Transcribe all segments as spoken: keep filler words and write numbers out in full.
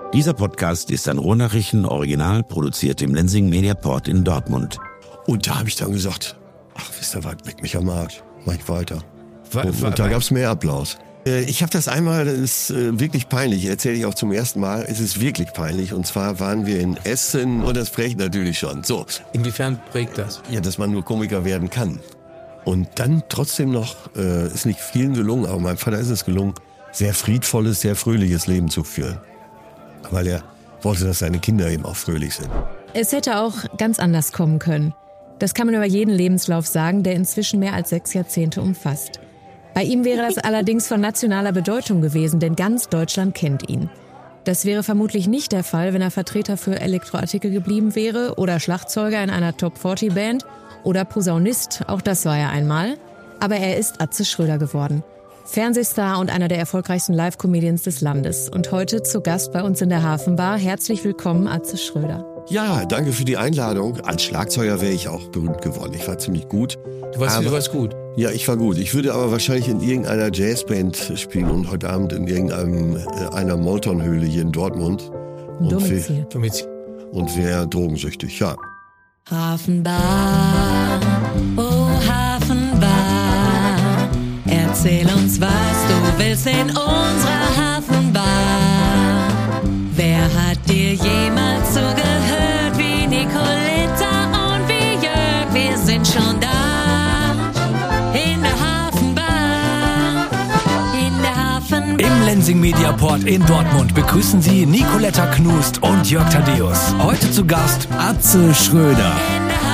Dieser Podcast ist ein Ruhrnachrichten-Original, produziert im Lenzing Mediaport in Dortmund. Und da habe ich dann gesagt, ach, wisst ihr was, weg mich am Markt, mach ich weiter. War, und, war, und da gab es mehr Applaus. Äh, ich habe das einmal, das ist äh, wirklich peinlich, erzähle ich auch zum ersten Mal, es ist wirklich peinlich. Und zwar waren wir in Essen und das prägt natürlich schon. So. Inwiefern prägt das? Ja, dass man nur Komiker werden kann. Und dann trotzdem noch, äh, ist nicht vielen gelungen, aber meinem Vater ist es gelungen, sehr friedvolles, sehr fröhliches Leben zu führen. Weil er wollte, dass seine Kinder eben auch fröhlich sind. Es hätte auch ganz anders kommen können. Das kann man über jeden Lebenslauf sagen, der inzwischen mehr als sechs Jahrzehnte umfasst. Bei ihm wäre das allerdings von nationaler Bedeutung gewesen, denn ganz Deutschland kennt ihn. Das wäre vermutlich nicht der Fall, wenn er Vertreter für Elektroartikel geblieben wäre oder Schlagzeuger in einer Top vierzig Band oder Posaunist, auch das war er einmal. Aber er ist Atze Schröder geworden. Fernsehstar und einer der erfolgreichsten Live-Comedians des Landes. Und heute zu Gast bei uns in der Hafenbar. Herzlich willkommen, Atze Schröder. Ja, danke für die Einladung. Als Schlagzeuger wäre ich auch berühmt geworden. Ich war ziemlich gut. Du warst, aber, du warst gut? Ja, ich war gut. Ich würde aber wahrscheinlich in irgendeiner Jazzband spielen und heute Abend in irgendeiner einer Molton-Höhle hier in Dortmund. Und Domizil. wär, Domizil. und wäre drogensüchtig, ja. Hafenbar, oh Hafenbar, erzähl uns, was du willst in unserer Hafenbar. Wer hat dir jemals zugehört wie Nicoletta und wie Jörg? Wir sind schon da, in der Hafenbar, in der Hafenbar. Im Lenzing Mediaport in Dortmund begrüßen Sie Nicoletta Knust und Jörg Thaddeus. Heute zu Gast Atze Schröder. In der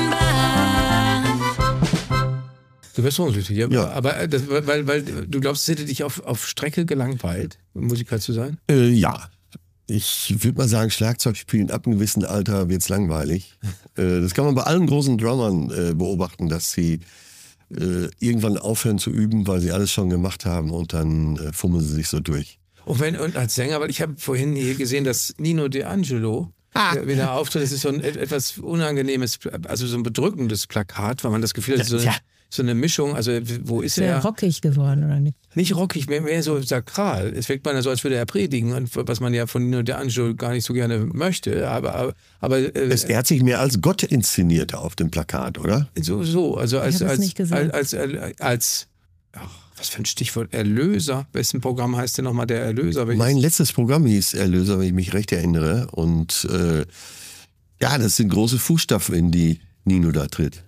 Hafenbar. Du wirst drogensüchtig, ja. Ja. Aber das, weil, weil du glaubst, es hätte dich auf, auf Strecke gelangweilt, Musiker zu sein? Äh, ja. Ich würde mal sagen, Schlagzeugspielen ab einem gewissen Alter wird's langweilig. äh, das kann man bei allen großen Drummern äh, beobachten, dass sie äh, irgendwann aufhören zu üben, weil sie alles schon gemacht haben und dann äh, fummeln sie sich so durch. Und, wenn, und als Sänger, weil ich habe vorhin hier gesehen, dass Nino D'Angelo, Ah. der, wenn er auftritt, das ist so ein etwas unangenehmes, also so ein bedrückendes Plakat, weil man das Gefühl hat, so eine, Ja. so eine Mischung, also wo ist Sehr er? rockig geworden, oder nicht? Nicht rockig, mehr, mehr so sakral. Es wirkt man so, als würde er predigen, und was man ja von Nino D'Angelo gar nicht so gerne möchte. Aber, aber, aber äh, Es, er hat sich mehr als Gott inszeniert auf dem Plakat, oder? so, so, also als, Ich hab das als, nicht gesehen. als, als, als, als ach, was für ein Stichwort, Erlöser. Wessen Programm heißt denn nochmal der Erlöser? Welches? Mein letztes Programm hieß Erlöser, wenn ich mich recht erinnere. Und äh, ja, das sind große Fußstapfen, in die Nino da tritt.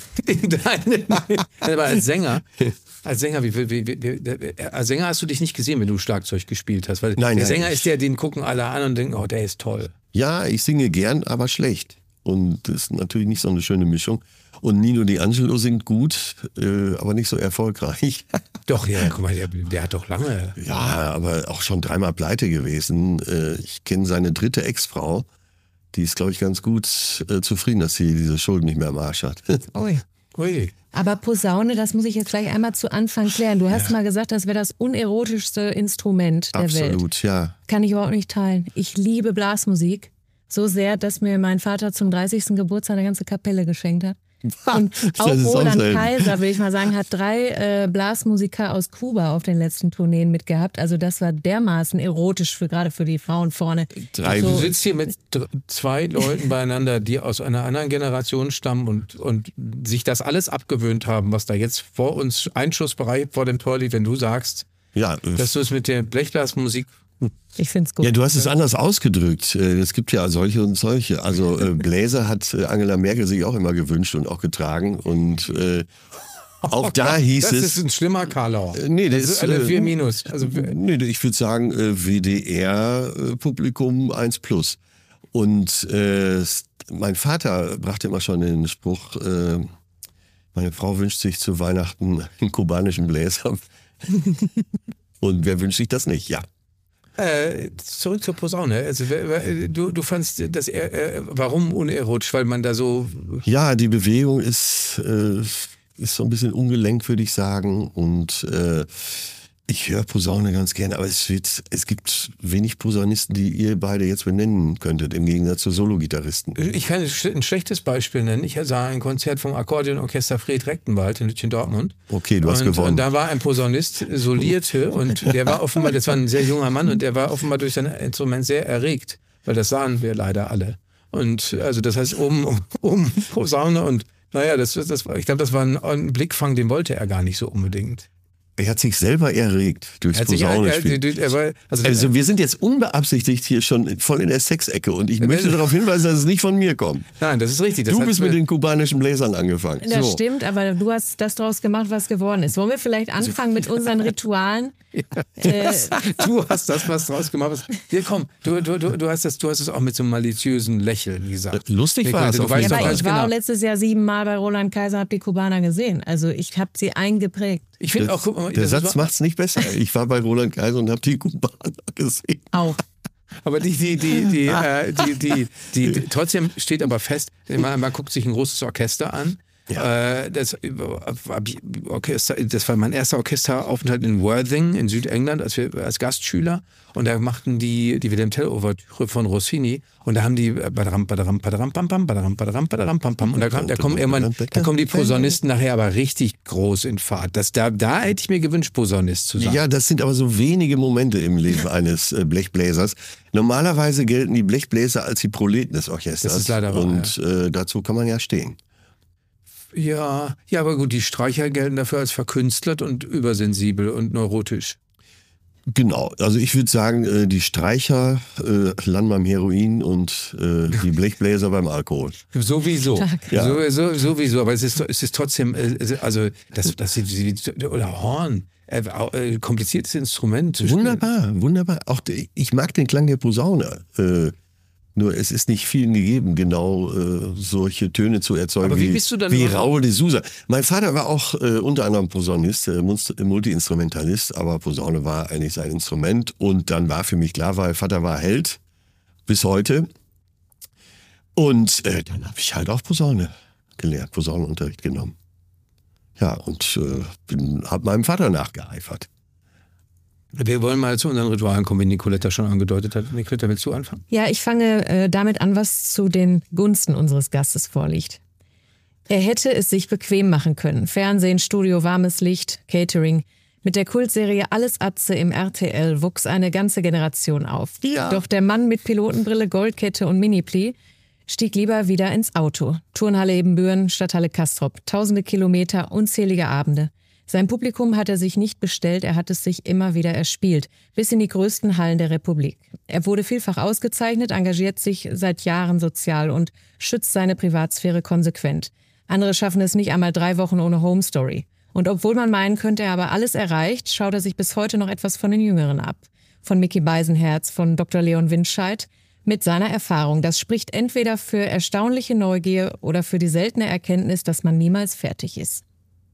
Nein, aber als Sänger, als Sänger, wie, wie, wie, wie, als Sänger hast du dich nicht gesehen, wenn du Schlagzeug gespielt hast, weil Nein, der nein, Sänger ich- ist der, den gucken alle an und denken, oh, der ist toll. Ja, ich singe gern, aber schlecht. Und das ist natürlich nicht so eine schöne Mischung. Und Nino D'Angelo singt gut, äh, aber nicht so erfolgreich. Doch, ja, guck mal, der, der hat doch lange. Ja, aber auch schon dreimal pleite gewesen. Äh, ich kenne seine dritte Ex-Frau. Die ist, glaube ich, ganz gut äh, zufrieden, dass sie diese Schulden nicht mehr am Arsch hat. Ui. Ui. Aber Posaune, das muss ich jetzt gleich einmal zu Anfang klären. Du hast mal gesagt, das wäre das unerotischste Instrument der Welt. Absolut, ja. Kann ich überhaupt nicht teilen. Ich liebe Blasmusik so sehr, dass mir mein Vater zum dreißigsten Geburtstag eine ganze Kapelle geschenkt hat. Und auch Das ist auch Roland selten. Kaiser, will ich mal sagen, hat drei äh, Blasmusiker aus Kuba auf den letzten Tourneen mitgehabt. Also das war dermaßen erotisch, für gerade für die Frauen vorne. Drei Du So, sitzt hier mit dr- zwei Leuten beieinander, die aus einer anderen Generation stammen und, und sich das alles abgewöhnt haben, was da jetzt vor uns, Einschussbereich vor dem Tor liegt, wenn du sagst, Ja, äh, dass du es mit der Blechblasmusik. ich find's gut. ja, du hast es anders ausgedrückt. Äh, Es gibt ja solche und solche. Also äh, Bläser hat äh, Angela Merkel sich auch immer gewünscht und auch getragen. Und äh, auch da hieß das es... ist ein schlimmer Karlauer. Äh, nee, das das ist ist, eine äh, vier Minus. Also, Nee, ich würde sagen äh, W D R-Publikum eins plus. Und äh, s- mein Vater brachte immer schon den Spruch, äh, meine Frau wünscht sich zu Weihnachten einen kubanischen Bläser. Und wer wünscht sich das nicht? Ja. Äh, zurück zur Posaune. Also, wer- wer- du, du fandst das, eher, äh, warum unerotisch? Weil man da so, Ja, die Bewegung ist, äh, ist so ein bisschen ungelenkt, würde ich sagen. Und äh, Ich höre Posaune ganz gerne, aber es, wird, es gibt wenig Posaunisten, die ihr beide jetzt benennen könntet, im Gegensatz zu Solo-Gitarristen. Ich kann ein schlechtes Beispiel nennen. Ich sah ein Konzert vom Akkordeonorchester Fred Rechtenwald in Lütchen-Dortmund. Okay, du hast und, gewonnen. Und da war ein Posaunist, solierte, und der war offenbar, das war ein sehr junger Mann, und der war offenbar durch sein Instrument sehr erregt, weil das sahen wir leider alle. Und also das heißt, um, um, um Posaune und naja, das, das, ich glaube, das war ein, ein Blickfang, den wollte er gar nicht so unbedingt. Er hat sich selber erregt durchs Posaune spielen. Also, also wir sind jetzt unbeabsichtigt hier schon voll in der Sexecke und ich möchte darauf hinweisen, dass es nicht von mir kommt. Nein, das ist richtig. Das du bist mit den kubanischen Bläsern angefangen. Das so. stimmt, aber du hast das daraus gemacht, was geworden ist. Wollen wir vielleicht anfangen mit unseren Ritualen? Ja, du, äh, hast, du hast das, was draus gemacht hast. Hier, komm, du, du, du, du, hast das, du hast es auch mit so einem maliziösen Lächeln gesagt. Lustig war es. Ja, aber ich war genau. auch letztes Jahr siebenmal bei Roland Kaiser, habe die Kubaner gesehen. Also ich habe sie eingeprägt. Ich finde auch, guck mal, der Satz macht es nicht besser. Ich war bei Roland Kaiser und habe die Kubaner gesehen. Auch. Aber die, die, die, die, äh, die, die, die, die, trotzdem steht aber fest, man, man guckt sich ein großes Orchester an. Ja. Äh, das, Orchester, das war mein erster Orchesteraufenthalt in Worthing in Südengland, als wir als Gastschüler, und da machten die die Wilhelm Tell Ouvertüre von Rossini, und da haben die badaram badaram badaram pam pam badaram badaram badaram pam pam, und da, da kommen irgendwann da kommen die Posaunisten nachher aber richtig groß in Fahrt. Das, da, da hätte ich mir gewünscht, Posaunist zu sein. Ja, das sind aber so wenige Momente im Leben eines Blechbläsers. Normalerweise gelten die Blechbläser als die Proleten des Orchesters. Das ist leider wahr, und ja. äh, dazu kann man ja stehen. Ja, ja, aber gut, die Streicher gelten dafür als verkünstlert und übersensibel und neurotisch. Genau, also ich würde sagen, die Streicher äh, landen beim Heroin und äh, die Blechbläser beim Alkohol. Sowieso, ja. so, so, sowieso, aber es ist, es ist trotzdem, also das, das oder Horn, äh, kompliziertes Instrument zu spielen. Wunderbar, wunderbar. Auch die, ich mag den Klang der Posaune. Äh, Nur es ist nicht vielen gegeben, genau äh, solche Töne zu erzeugen. Aber wie wie, bist du dann wie Raoul de Sousa. Mein Vater war auch äh, unter anderem Posaunist, äh, Multi-Instrumentalist, aber Posaune war eigentlich sein Instrument. Und dann war für mich klar, weil Vater war Held bis heute. Und äh, dann habe ich halt auch Posaune gelernt, Posaunenunterricht genommen. Ja, und äh, habe meinem Vater nachgeeifert. Wir wollen mal zu unseren Ritualen kommen, wie Nicoletta schon angedeutet hat. Nicoletta, willst du anfangen? Ja, ich fange äh, damit an, was zu den Gunsten unseres Gastes vorliegt. Er hätte es sich bequem machen können. Fernsehen, Studio, warmes Licht, Catering. Mit der Kultserie Alles Atze im R T L wuchs eine ganze Generation auf. Ja. Doch der Mann mit Pilotenbrille, Goldkette und Minipli stieg lieber wieder ins Auto. Turnhalle Ebenbüren, Stadthalle Castrop. Tausende Kilometer, unzählige Abende. Sein Publikum hat er sich nicht bestellt, er hat es sich immer wieder erspielt, bis in die größten Hallen der Republik. Er wurde vielfach ausgezeichnet, engagiert sich seit Jahren sozial und schützt seine Privatsphäre konsequent. Andere schaffen es nicht einmal drei Wochen ohne Home Story. Und obwohl man meinen könnte, er habe alles erreicht, schaut er sich bis heute noch etwas von den Jüngeren ab. Von Micky Beisenherz, von Doktor Leon Windscheid. Mit seiner Erfahrung. Das spricht entweder für erstaunliche Neugier oder für die seltene Erkenntnis, dass man niemals fertig ist.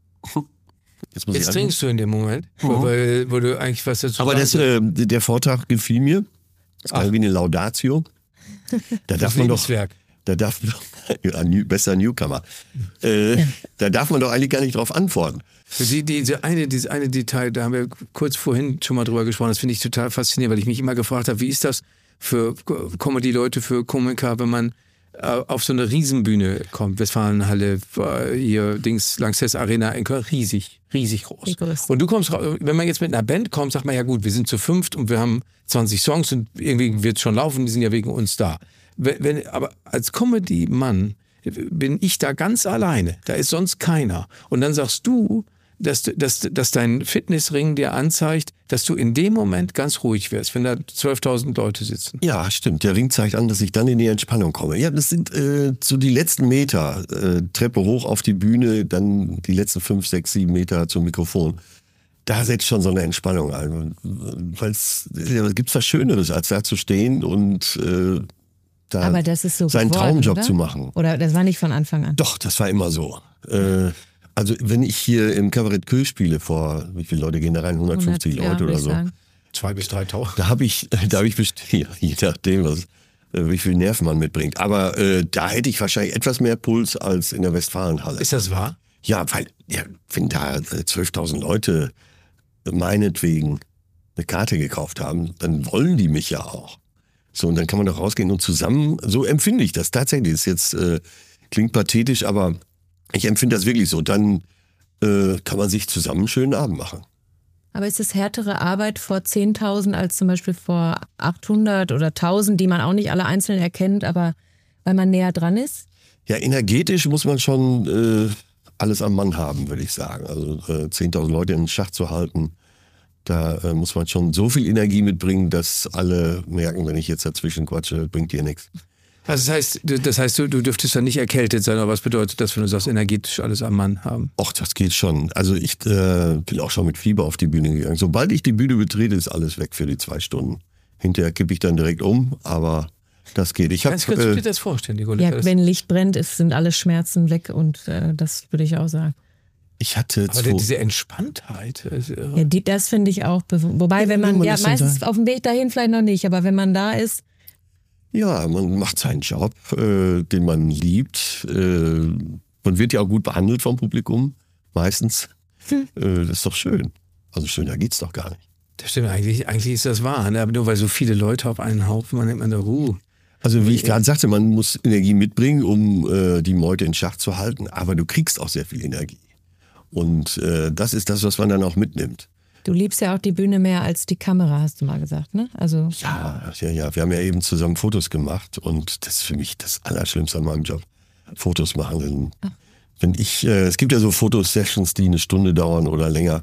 Jetzt, muss Jetzt ich trinkst du in dem Moment, mhm. wo, wo, wo du eigentlich was dazu Aber das, äh, der Vortrag gefiel mir. Das war wie eine Laudatio. Da darf man doch, da darf man doch, ja, new, besser Newcomer. Äh, da darf man doch eigentlich gar nicht drauf antworten. Die, diese eine, dieses eine Detail, da haben wir kurz vorhin schon mal drüber gesprochen, das finde ich total faszinierend, weil ich mich immer gefragt habe, wie ist das für Comedy-Leute, für Komiker, wenn man auf so eine Riesenbühne kommt, Westfalenhalle, hier Dings, Lanxess Arena in Köln, riesig, riesig groß. Und du kommst, wenn man jetzt mit einer Band kommt, sagt man ja gut, wir sind zu fünft und wir haben zwanzig Songs und irgendwie wird es schon laufen, die sind ja wegen uns da. Wenn, wenn, aber als Comedy-Mann bin ich da ganz alleine, da ist sonst keiner. Und dann sagst du, dass, dass, dass dein Fitnessring dir anzeigt, dass du in dem Moment ganz ruhig wirst, wenn da zwölftausend Leute sitzen. Ja, stimmt. Der Ring zeigt an, dass ich dann in die Entspannung komme. Ja, das sind äh, so die letzten Meter. Äh, Treppe hoch auf die Bühne, dann die letzten fünf, sechs, sieben Meter zum Mikrofon. Da setzt schon so eine Entspannung ein. Weil es ja, gibt's was Schöneres, als da zu stehen und äh, da Aber das ist so seinen geworden, Traumjob oder? zu machen. Oder das war nicht von Anfang an? Doch, das war immer so. Äh, Also wenn ich hier im Kabarett Köln spiele, vor, wie viele Leute gehen da rein? hundertfünfzig hundert, Leute ja, oder so. sagen. Zwei bis dreitausend. Da habe ich, da habe ich bestimmt, je nachdem, was, wie viel Nerven man mitbringt. Aber äh, da hätte ich wahrscheinlich etwas mehr Puls als in der Westfalenhalle. Ist das wahr? Ja, weil, ja, wenn da äh, zwölftausend Leute meinetwegen eine Karte gekauft haben, dann wollen die mich ja auch. So, und dann kann man doch rausgehen und zusammen, so empfinde ich das tatsächlich. Das jetzt äh, klingt pathetisch, aber ich empfinde das wirklich so. Dann äh, kann man sich zusammen einen schönen Abend machen. Aber ist es härtere Arbeit vor zehntausend als zum Beispiel vor achthundert oder tausend, die man auch nicht alle einzeln erkennt, aber weil man näher dran ist? Ja, energetisch muss man schon äh, alles am Mann haben, würde ich sagen. Also äh, zehntausend Leute in Schach zu halten, da äh, muss man schon so viel Energie mitbringen, dass alle merken, wenn ich jetzt dazwischen quatsche, bringt dir nichts. Also das heißt, du, das heißt, du, du dürftest dann nicht erkältet sein, aber was bedeutet das, wenn du sagst, energetisch alles am Mann haben? Och, das geht schon. Also ich äh, bin auch schon mit Fieber auf die Bühne gegangen. Sobald ich die Bühne betrete, ist alles weg für die zwei Stunden. Hinterher kippe ich dann direkt um, aber das geht. Ich hab, Kannst du äh, dir das vorstellen, Nicoletta? Ja, wenn Licht brennt, ist, sind alle Schmerzen weg und äh, das würde ich auch sagen. Ich hatte aber zwei, diese Entspanntheit. Ist irre. Ja, die, das finde ich auch. Wobei, wenn man, man ja ist dann meistens da. auf dem Weg dahin vielleicht noch nicht, aber wenn man da ist, ja, man macht seinen Job, äh, den man liebt. Äh, man wird ja auch gut behandelt vom Publikum, meistens. Hm. Äh, das ist doch schön. Also schöner geht's doch gar nicht. Das stimmt, eigentlich, eigentlich ist das wahr. Ne? Aber nur weil so viele Leute auf einen Haufen, man nimmt man da Ruhe. Also wie ich gerade sagte, man muss Energie mitbringen, um äh, die Meute in Schach zu halten. Aber du kriegst auch sehr viel Energie. Und äh, das ist das, was man dann auch mitnimmt. du liebst ja auch die Bühne mehr als die Kamera, hast du mal gesagt, ne? Also Ja, ja, ja. Wir haben ja eben zusammen Fotos gemacht und das ist für mich das Allerschlimmste an meinem Job. Fotos machen. Wenn, wenn ich, äh, es gibt ja so Fotosessions, die eine Stunde dauern oder länger.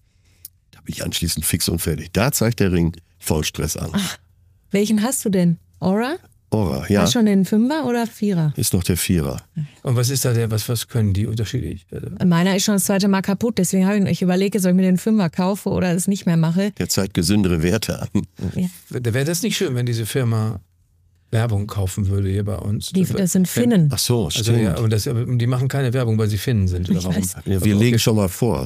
Da bin ich anschließend fix und fertig. Da zeigt der Ring voll Stress an. Ach, welchen hast du denn? Aura? Aura, ja. War schon den Fünfer oder Vierer? Ist noch der Vierer. Und was ist da der, was, was können die unterschiedlich? Also, Meiner ist schon das zweite Mal kaputt, deswegen habe ich, ich überlege, soll ich mir den Fünfer kaufe oder es nicht mehr mache. Der zeigt gesündere Werte an. Ja. wäre das nicht schön, wenn diese Firma Werbung kaufen würde hier bei uns? Die, das sind Finnen. Ach so, Also, stimmt. ja, und das, die machen keine Werbung, weil sie Finnen sind. Oder Ich warum? weiß. Ja, wir legen schon mal vor.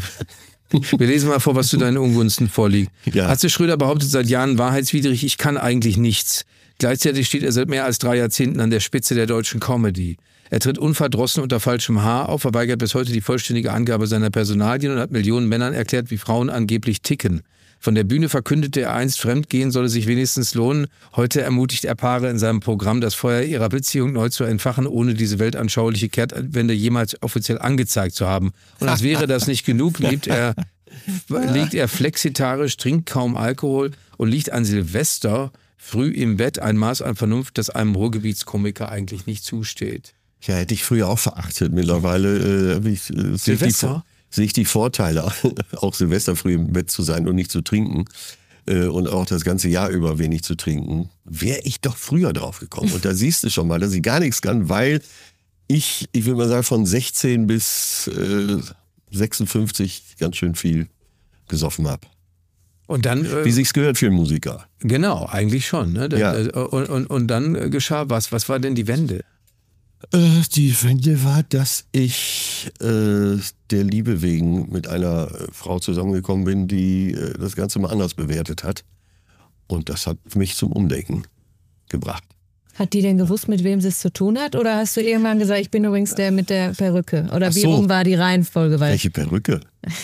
Wir lesen mal vor, was zu deinen Ungunsten vorliegt. Ja. Atze Schröder behauptet seit Jahren wahrheitswidrig, ich kann eigentlich nichts. Gleichzeitig steht er seit mehr als drei Jahrzehnten an der Spitze der deutschen Comedy. Er tritt unverdrossen unter falschem Haar auf, verweigert bis heute die vollständige Angabe seiner Personalien und hat Millionen Männern erklärt, wie Frauen angeblich ticken. Von der Bühne verkündete er einst, Fremdgehen solle sich wenigstens lohnen. Heute ermutigt er Paare in seinem Programm, das Feuer ihrer Beziehung neu zu entfachen, ohne diese weltanschauliche Kehrtwende jemals offiziell angezeigt zu haben. Und als wäre das nicht genug, lebt er, liegt er flexitarisch, trinkt kaum Alkohol und liegt an Silvester früh im Bett, ein Maß an Vernunft, das einem Ruhrgebietskomiker eigentlich nicht zusteht. Ja, hätte ich früher auch verachtet. Mittlerweile äh, ich, äh, sehe ich, die, Silvester? sehe ich die Vorteile, auch Silvester früh im Bett zu sein und nicht zu trinken. Äh, und auch das ganze Jahr über wenig zu trinken. Wäre ich doch früher drauf gekommen. Und da siehst du schon mal, dass ich gar nichts kann, weil ich, ich würde mal sagen, von sechzehn bis äh, sechsundfünfzig ganz schön viel gesoffen habe. Und dann, äh, Wie sich's gehört für einen Musiker. genau, eigentlich schon. Ne? Da, Ja. da, und, und, und dann äh, geschah was? Was war denn die Wende? Äh, die Wende war, dass ich äh, der Liebe wegen mit einer äh, Frau zusammengekommen bin, die äh, das Ganze mal anders bewertet hat. Und das hat mich zum Umdenken gebracht. Hat die denn gewusst, mit wem sie es zu tun hat? Oder hast du irgendwann gesagt, ich bin übrigens der mit der Perücke? Oder Ach wie so. rum war die Reihenfolge? Weil Welche Perücke?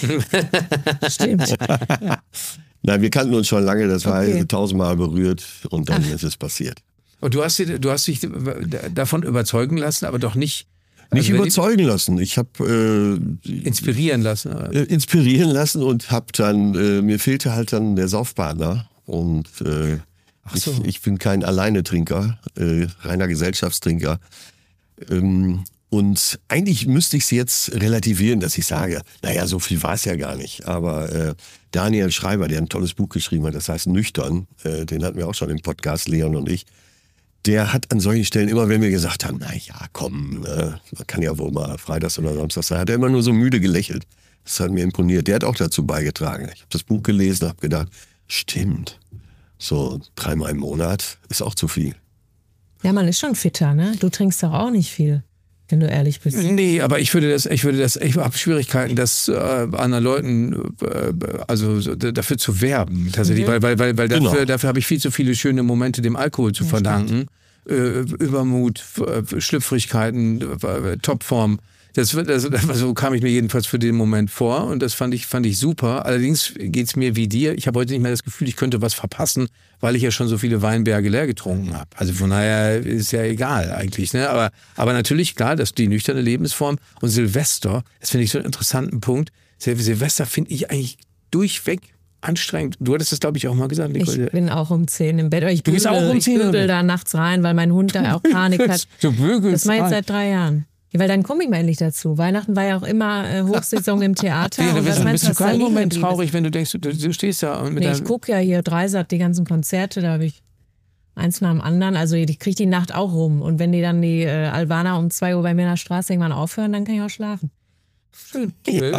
stimmt. Nein, wir kannten uns schon lange, das war Okay. tausendmal berührt und dann ist es passiert. Und du hast, dir- du hast dich davon überzeugen lassen, aber doch nicht, Nicht also wenn überzeugen lassen. Ich habe äh, die- inspirieren lassen. oder? äh, inspirieren lassen und habe dann, äh, mir fehlte halt dann der Saufpartner und äh, Ach so. ich, ich bin kein Alleinetrinker, äh, reiner Gesellschaftstrinker. Ähm, und eigentlich müsste ich es jetzt relativieren, dass ich sage, naja, so viel war es ja gar nicht. Aber äh, Daniel Schreiber, der ein tolles Buch geschrieben hat, das heißt Nüchtern, äh, den hatten wir auch schon im Podcast, Leon und ich, der hat an solchen Stellen immer, wenn wir gesagt haben, na ja, komm, äh, man kann ja wohl mal freitags oder samstags sein, hat er immer nur so müde gelächelt. Das hat mir imponiert. Der hat auch dazu beigetragen. Ich habe das Buch gelesen, habe gedacht, stimmt, so dreimal im Monat ist auch zu viel. Ja, man ist schon fitter, ne? Du trinkst doch auch nicht viel, wenn du ehrlich bist. Nee, aber ich würde das, ich würde das, ich habe Schwierigkeiten, das äh, anderen Leuten, äh, also so, d- dafür zu werben, tatsächlich, weil, weil, weil, weil dafür, Genau. dafür habe ich viel zu viele schöne Momente dem Alkohol zu verdanken. Äh, Übermut, F- Schlüpfrigkeiten, äh, Topform. Das, das, das, so kam ich mir jedenfalls für den Moment vor und das fand ich, fand ich super. Allerdings geht es mir wie dir. Ich habe heute nicht mehr das Gefühl, ich könnte was verpassen, weil ich ja schon so viele Weinberge leer getrunken habe. Also von daher ist ja egal eigentlich. Ne? Aber, aber natürlich, klar, dass die nüchterne Lebensform und Silvester, das finde ich so einen interessanten Punkt. Sil- Silvester finde ich eigentlich durchweg anstrengend. Du hattest das, glaube ich, auch mal gesagt, Nicole. Ich bin auch um zehn im Bett. Ich Du bist bügel, auch um zehn ich im bügel Bett? da nachts rein, weil mein Hund da auch Panik hat. Du bügelst Das mache ich rein. jetzt seit drei Jahren. Ja, weil dann komme ich mal endlich dazu. Weihnachten war ja auch immer äh, Hochsaison im Theater. Ja, und dann was bist, meinst bist du was da keinen liegen Moment geblieben ist? traurig, wenn du denkst, du, du stehst da und mit Nee, ich deinem... gucke ja hier Dreisat, die ganzen Konzerte, da habe ich eins nach dem anderen. Also ich kriege die Nacht auch rum. Und wenn die dann die äh, Albaner um zwei Uhr bei mir in der Straße irgendwann aufhören, dann kann ich auch schlafen. Schön.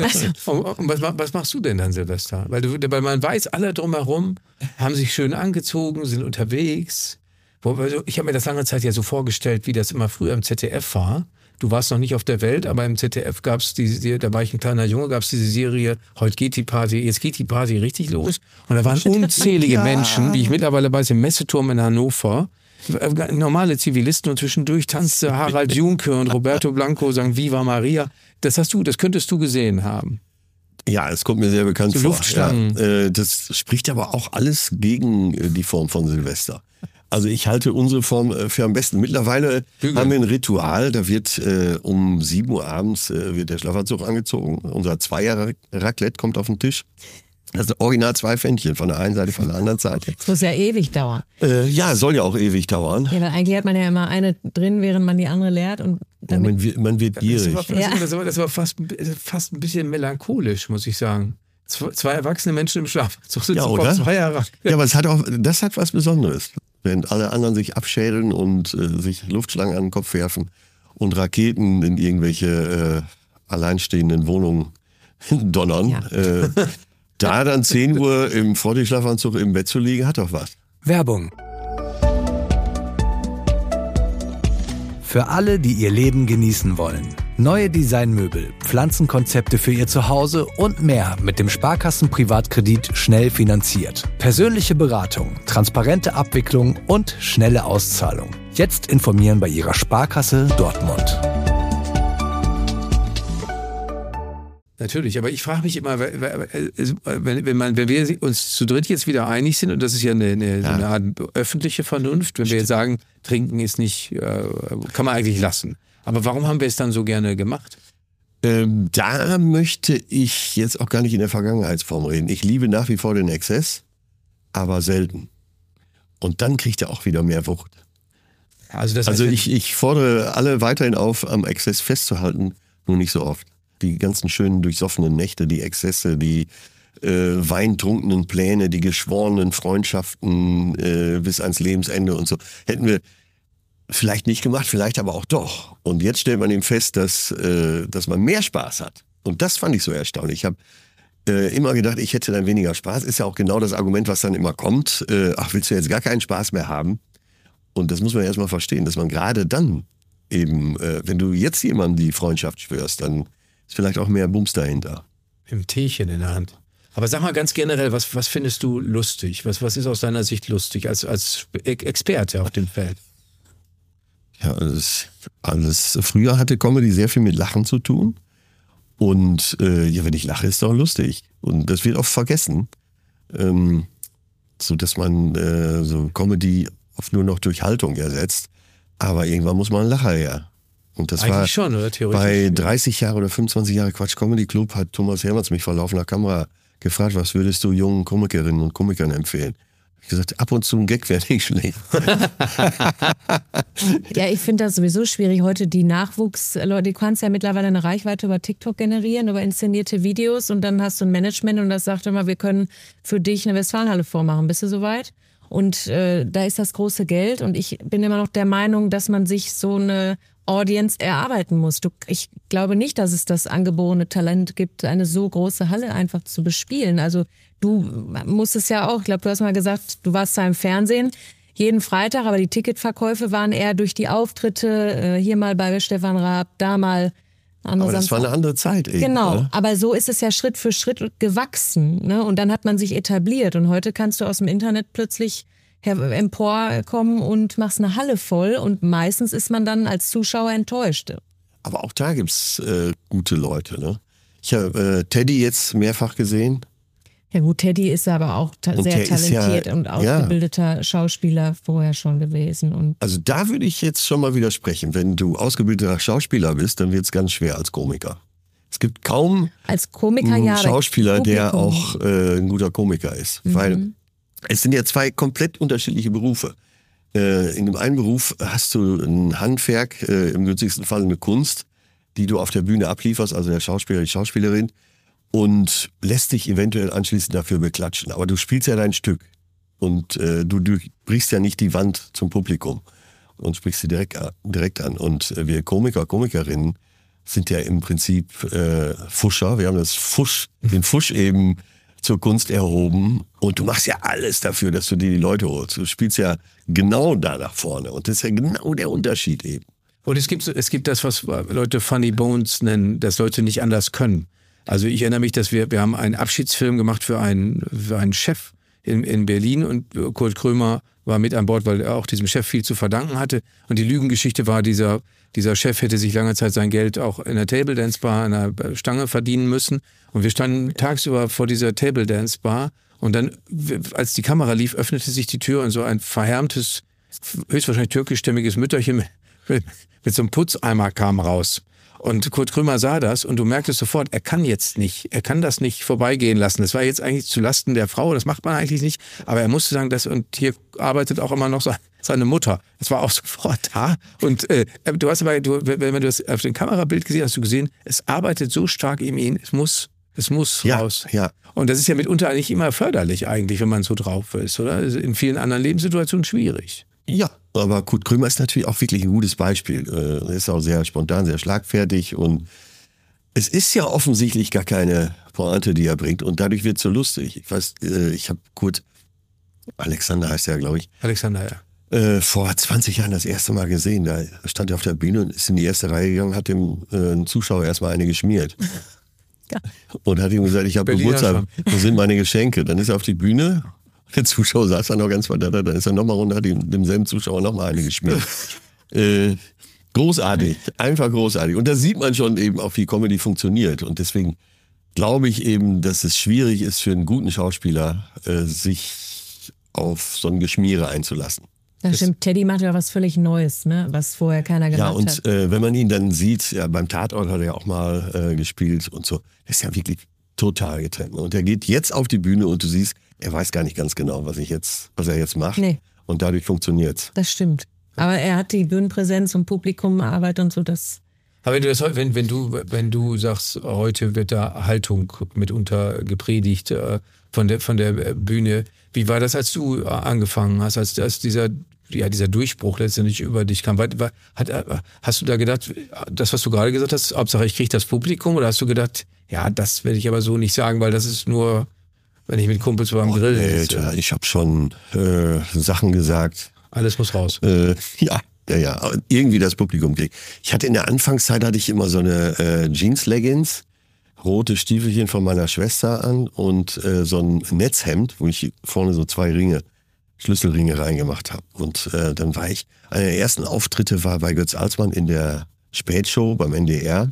Und, und was, was machst du denn dann, Silvester? Weil, du, weil man weiß, alle drumherum haben sich schön angezogen, sind unterwegs. Wo- also Ich habe mir das lange Zeit ja so vorgestellt, wie das immer früher im Z D F war. Du warst noch nicht auf der Welt, aber im Z D F gab es diese, da war ich ein kleiner Junge, gab es diese Serie, heute geht die Party, jetzt geht die Party richtig los. Und da waren unzählige Ja. Menschen, wie ich mittlerweile weiß, im Messeturm in Hannover. Normale Zivilisten und zwischendurch tanzte Harald Junke und Roberto Blanco, sang Viva Maria. Das hast du, das könntest du gesehen haben. Ja, es kommt mir sehr bekannt So vor. Luftschlangen. Ja, äh, das spricht aber auch alles gegen äh, die Form von Silvester. Also ich halte unsere Form äh, für am besten. Mittlerweile Bügeln. haben wir ein Ritual, da wird äh, um sieben Uhr abends äh, wird der Schlafanzug angezogen. Unser Zweier-Raclette kommt auf den Tisch. Das sind original zwei Pfännchen, von der einen Seite, von der anderen Seite. Das muss ja ewig dauern. Äh, ja, soll ja auch ewig dauern. Ja, weil eigentlich hat man ja immer eine drin, während man die andere leert. Und Ja, damit man, wird, man wird Das gierig. war, Ja. das war, das war fast, fast ein bisschen melancholisch, muss ich sagen. Zwei, zwei erwachsene Menschen im Schlafanzug sitzen Ja, vor oder? zwei Jahren. Ja, aber es hat auch, das hat was Besonderes. Während alle anderen sich abschälen und äh, sich Luftschlangen an den Kopf werfen und Raketen in irgendwelche äh, alleinstehenden Wohnungen donnern. Ja. Äh, da dann zehn Uhr im Vortischschlafanzug im Bett zu liegen, hat doch was. Werbung. Für alle, die ihr Leben genießen wollen. Neue Designmöbel, Pflanzenkonzepte für ihr Zuhause und mehr mit dem Sparkassen Privatkredit schnell finanziert. Persönliche Beratung, transparente Abwicklung und schnelle Auszahlung. Jetzt informieren bei Ihrer Sparkasse Dortmund. Natürlich, aber ich frage mich immer, wenn, wenn, man, wenn wir uns zu dritt jetzt wieder einig sind, und das ist ja eine, eine, so eine Art öffentliche Vernunft, wenn wir jetzt sagen, trinken ist nicht, äh, kann man eigentlich lassen. Aber warum haben wir es dann so gerne gemacht? Ähm, da möchte ich jetzt auch gar nicht in der Vergangenheitsform reden. Ich liebe nach wie vor den Exzess, aber selten. Und dann kriegt er auch wieder mehr Wucht. Also, das Also heißt, ich, ich fordere alle weiterhin auf, am Exzess festzuhalten, nur nicht so oft. Die ganzen schönen durchsoffenen Nächte, die Exzesse, die äh, weintrunkenen Pläne, die geschworenen Freundschaften äh, bis ans Lebensende und so, hätten wir vielleicht nicht gemacht, vielleicht aber auch doch. Und jetzt stellt man eben fest, dass, äh, dass man mehr Spaß hat. Und das fand ich so erstaunlich. Ich habe äh, immer gedacht, ich hätte dann weniger Spaß. Ist ja auch genau das Argument, was dann immer kommt. Äh, ach, willst du jetzt gar keinen Spaß mehr haben? Und das muss man erstmal verstehen, dass man gerade dann eben, äh, wenn du jetzt jemandem die Freundschaft schwörst, dann ist vielleicht auch mehr Bums dahinter. mit dem Teechen in der Hand. Aber sag mal ganz generell, was, was findest du lustig? Was, was ist aus deiner Sicht lustig als, als Experte auf dem Feld? Ja, alles, alles. Früher hatte Comedy sehr viel mit Lachen zu tun. Und äh, ja, wenn ich lache, ist doch lustig. Und das wird oft vergessen. Ähm, so dass man äh, so Comedy oft nur noch durch Haltung ersetzt. Aber irgendwann muss man einen Lacher her. Und das Eigentlich war schon, oder? Theoretisch. bei dreißig Jahre oder fünfundzwanzig Jahre Quatsch Comedy Club hat Thomas Hermanns mich vor laufender Kamera gefragt, was würdest du jungen Komikerinnen und Komikern empfehlen? Ich gesagt, ab und zu ein Gag wäre nicht schlecht. Ja, ich finde das sowieso schwierig. Heute die Nachwuchsleute, du kannst ja mittlerweile eine Reichweite über TikTok generieren, über inszenierte Videos und dann hast du ein Management und das sagt immer, wir können für dich eine Westfalenhalle vormachen. Bist du soweit? Und äh, da ist das große Geld und ich bin immer noch der Meinung, dass man sich so eine Audience erarbeiten muss. Du, ich glaube nicht, dass es das angeborene Talent gibt, eine so große Halle einfach zu bespielen. Also du musst es ja auch, ich glaube, du hast mal gesagt, du warst da im Fernsehen jeden Freitag, aber die Ticketverkäufe waren eher durch die Auftritte, hier mal bei Stefan Raab, da mal. Aber das war eine andere Zeit eben. Genau, oder? aber so ist es ja Schritt für Schritt gewachsen. Ne? Und dann hat man sich etabliert und heute kannst du aus dem Internet plötzlich emporkommen und machst eine Halle voll und meistens ist man dann als Zuschauer enttäuscht. Aber auch da gibt's äh, gute Leute. Ne? Ich habe äh, Teddy jetzt mehrfach gesehen. Ja gut, Teddy ist aber auch ta- Und sehr der ist talentiert ja- und ausgebildeter Schauspieler vorher schon gewesen. Und Also da würde ich jetzt schon mal widersprechen. Wenn du ausgebildeter Schauspieler bist, dann wird's ganz schwer als Komiker. Es gibt kaum als Komiker einen ja. aber Schauspieler, der Publikum- auch äh, ein guter Komiker ist. Weil es sind ja zwei komplett unterschiedliche Berufe. Äh, in dem einen Beruf hast du ein Handwerk, äh, im günstigsten Fall eine Kunst, die du auf der Bühne ablieferst, also der Schauspieler, die Schauspielerin, und lässt dich eventuell anschließend dafür beklatschen. Aber du spielst ja dein Stück und äh, du, du brichst ja nicht die Wand zum Publikum und sprichst sie direkt, a- direkt an. Und äh, wir Komiker, Komikerinnen sind ja im Prinzip äh, Fuscher. Wir haben das Fusch, den Fusch eben zur Kunst erhoben. Und du machst ja alles dafür, dass du dir die Leute holst. Du spielst ja genau da nach vorne. Und das ist ja genau der Unterschied eben. Und es gibt, es gibt das, was Leute Funny Bones nennen, dass Leute nicht anders können. Also ich erinnere mich, dass wir, wir haben einen Abschiedsfilm gemacht für einen, für einen Chef in, in Berlin und Kurt Krömer war mit an Bord, weil er auch diesem Chef viel zu verdanken hatte. Und die Lügengeschichte war, dieser, dieser Chef hätte sich lange Zeit sein Geld auch in der Table Dance Bar, an der Stange verdienen müssen. Und wir standen tagsüber vor dieser Table Dance Bar und dann, als die Kamera lief, öffnete sich die Tür und so ein verhärmtes, höchstwahrscheinlich türkischstämmiges Mütterchen mit, mit so einem Putzeimer kam raus. Und Kurt Krömer sah das und du merktest sofort, er kann jetzt nicht, er kann das nicht vorbeigehen lassen. Das war jetzt eigentlich zu Lasten der Frau, das macht man eigentlich nicht. Aber er musste sagen, das, und hier arbeitet auch immer noch seine Mutter. Das war auch sofort da. Und äh, du hast aber, du, wenn du das auf dem Kamerabild gesehen hast, hast du gesehen, es arbeitet so stark in ihm, es muss, es muss Ja, raus. ja. Und das ist ja mitunter nicht immer förderlich eigentlich, wenn man so drauf ist, oder? In vielen anderen Lebenssituationen schwierig. Ja, aber Kurt Krömer ist natürlich auch wirklich ein gutes Beispiel. Er ist auch sehr spontan, sehr schlagfertig und es ist ja offensichtlich gar keine Pointe, die er bringt und dadurch wird es so lustig. Ich weiß, ich habe Kurt, Alexander heißt er, glaube ich, Alexander, ja. äh, vor zwanzig Jahren das erste Mal gesehen. Da stand er auf der Bühne und ist in die erste Reihe gegangen, hat dem äh, Zuschauer erstmal eine geschmiert. Und hat ihm gesagt, ich habe Berliner Geburtstag, wo sind meine Geschenke? Dann ist er auf die Bühne, der Zuschauer saß da noch ganz verdattert, dann ist er nochmal runter, hat dem, demselben Zuschauer nochmal eine geschmiert. äh, großartig, einfach großartig. Und da sieht man schon eben auch, wie Comedy funktioniert. Und deswegen glaube ich eben, dass es schwierig ist für einen guten Schauspieler, äh, sich auf so ein Geschmiere einzulassen. Das stimmt, Teddy macht ja was völlig Neues, ne? Was vorher keiner gemacht Ja, hat. und äh, wenn man ihn dann sieht, ja, beim Tatort hat er ja auch mal äh, gespielt und so, das ist ja wirklich total getrennt. Und er geht jetzt auf die Bühne und du siehst, er weiß gar nicht ganz genau, was ich jetzt, was er jetzt macht. Nee. Und dadurch funktionier's. Das stimmt. Aber er hat die Bühnenpräsenz und Publikumarbeit und so, das... Aber wenn du, das, wenn, wenn, du, wenn du sagst, heute wird da Haltung mitunter gepredigt äh, von, der, von der Bühne, wie war das, als du äh, angefangen hast, als, als dieser, ja, dieser Durchbruch letztendlich über dich kam? War, war, hat, hast du da gedacht, das, was du gerade gesagt hast, Hauptsache ich kriege das Publikum, oder hast du gedacht, ja, das werde ich aber so nicht sagen, weil das ist nur, wenn ich mit Kumpels beim Och, Grillen Alter, sitze. ich habe schon äh, Sachen gesagt. Alles muss raus. Äh, ja, ja, ja. Aber irgendwie das Publikum kriegt. Ich hatte in der Anfangszeit hatte ich immer so eine äh, Jeans-Leggings, rote Stiefelchen von meiner Schwester an und äh, so ein Netzhemd, wo ich vorne so zwei Ringe, Schlüsselringe reingemacht habe. Und äh, dann war ich, einer der ersten Auftritte war bei Götz Alsmann in der Spätshow beim N D R.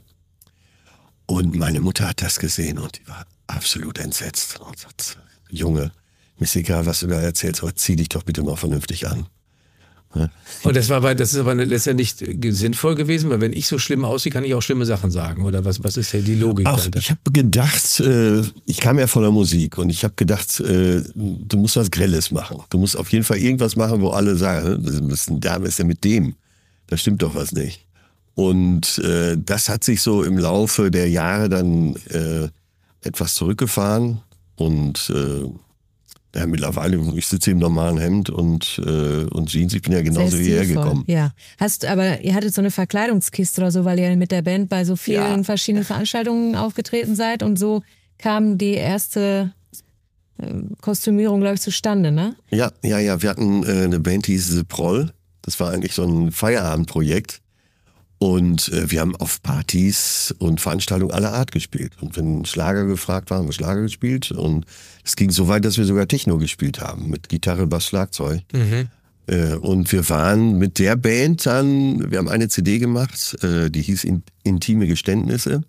Und meine Mutter hat das gesehen und die war absolut entsetzt. Und sagt, Junge, mir ist egal, was du da erzählst, aber zieh dich doch bitte mal vernünftig an. Und das war bei, das ist aber letztendlich sinnvoll gewesen, weil wenn ich so schlimm aussehe, kann ich auch schlimme Sachen sagen. Oder was, was ist ja die Logik Auch, dahinter? ich habe gedacht, äh, ich kam ja von der Musik und ich habe gedacht, äh, du musst was Grelles machen. Du musst auf jeden Fall irgendwas machen, wo alle sagen, was ist denn da, was ist denn mit dem? Da stimmt doch was nicht. Und äh, das hat sich so im Laufe der Jahre dann äh, etwas zurückgefahren und äh, ja, mittlerweile, ich sitze im normalen Hemd und, äh, und Jeans, ich bin ja genauso wie er gekommen. Ja. Hast, aber ihr hattet so eine Verkleidungskiste oder so, weil ihr mit der Band bei so vielen Ja. verschiedenen Veranstaltungen aufgetreten seid und so kam die erste äh, Kostümierung, glaube ich, zustande, ne? Ja, ja, ja, wir hatten äh, eine Band, die hieß The Proll. Das war eigentlich so ein Feierabendprojekt. Und äh, wir haben auf Partys und Veranstaltungen aller Art gespielt. Und wenn Schlager gefragt war, haben wir Schlager gespielt. Und es ging so weit, dass wir sogar Techno gespielt haben. Mit Gitarre, Bass, Schlagzeug. Mhm. Äh, und wir waren mit der Band dann, wir haben eine C D gemacht, äh, die hieß In- Intime Geständnisse.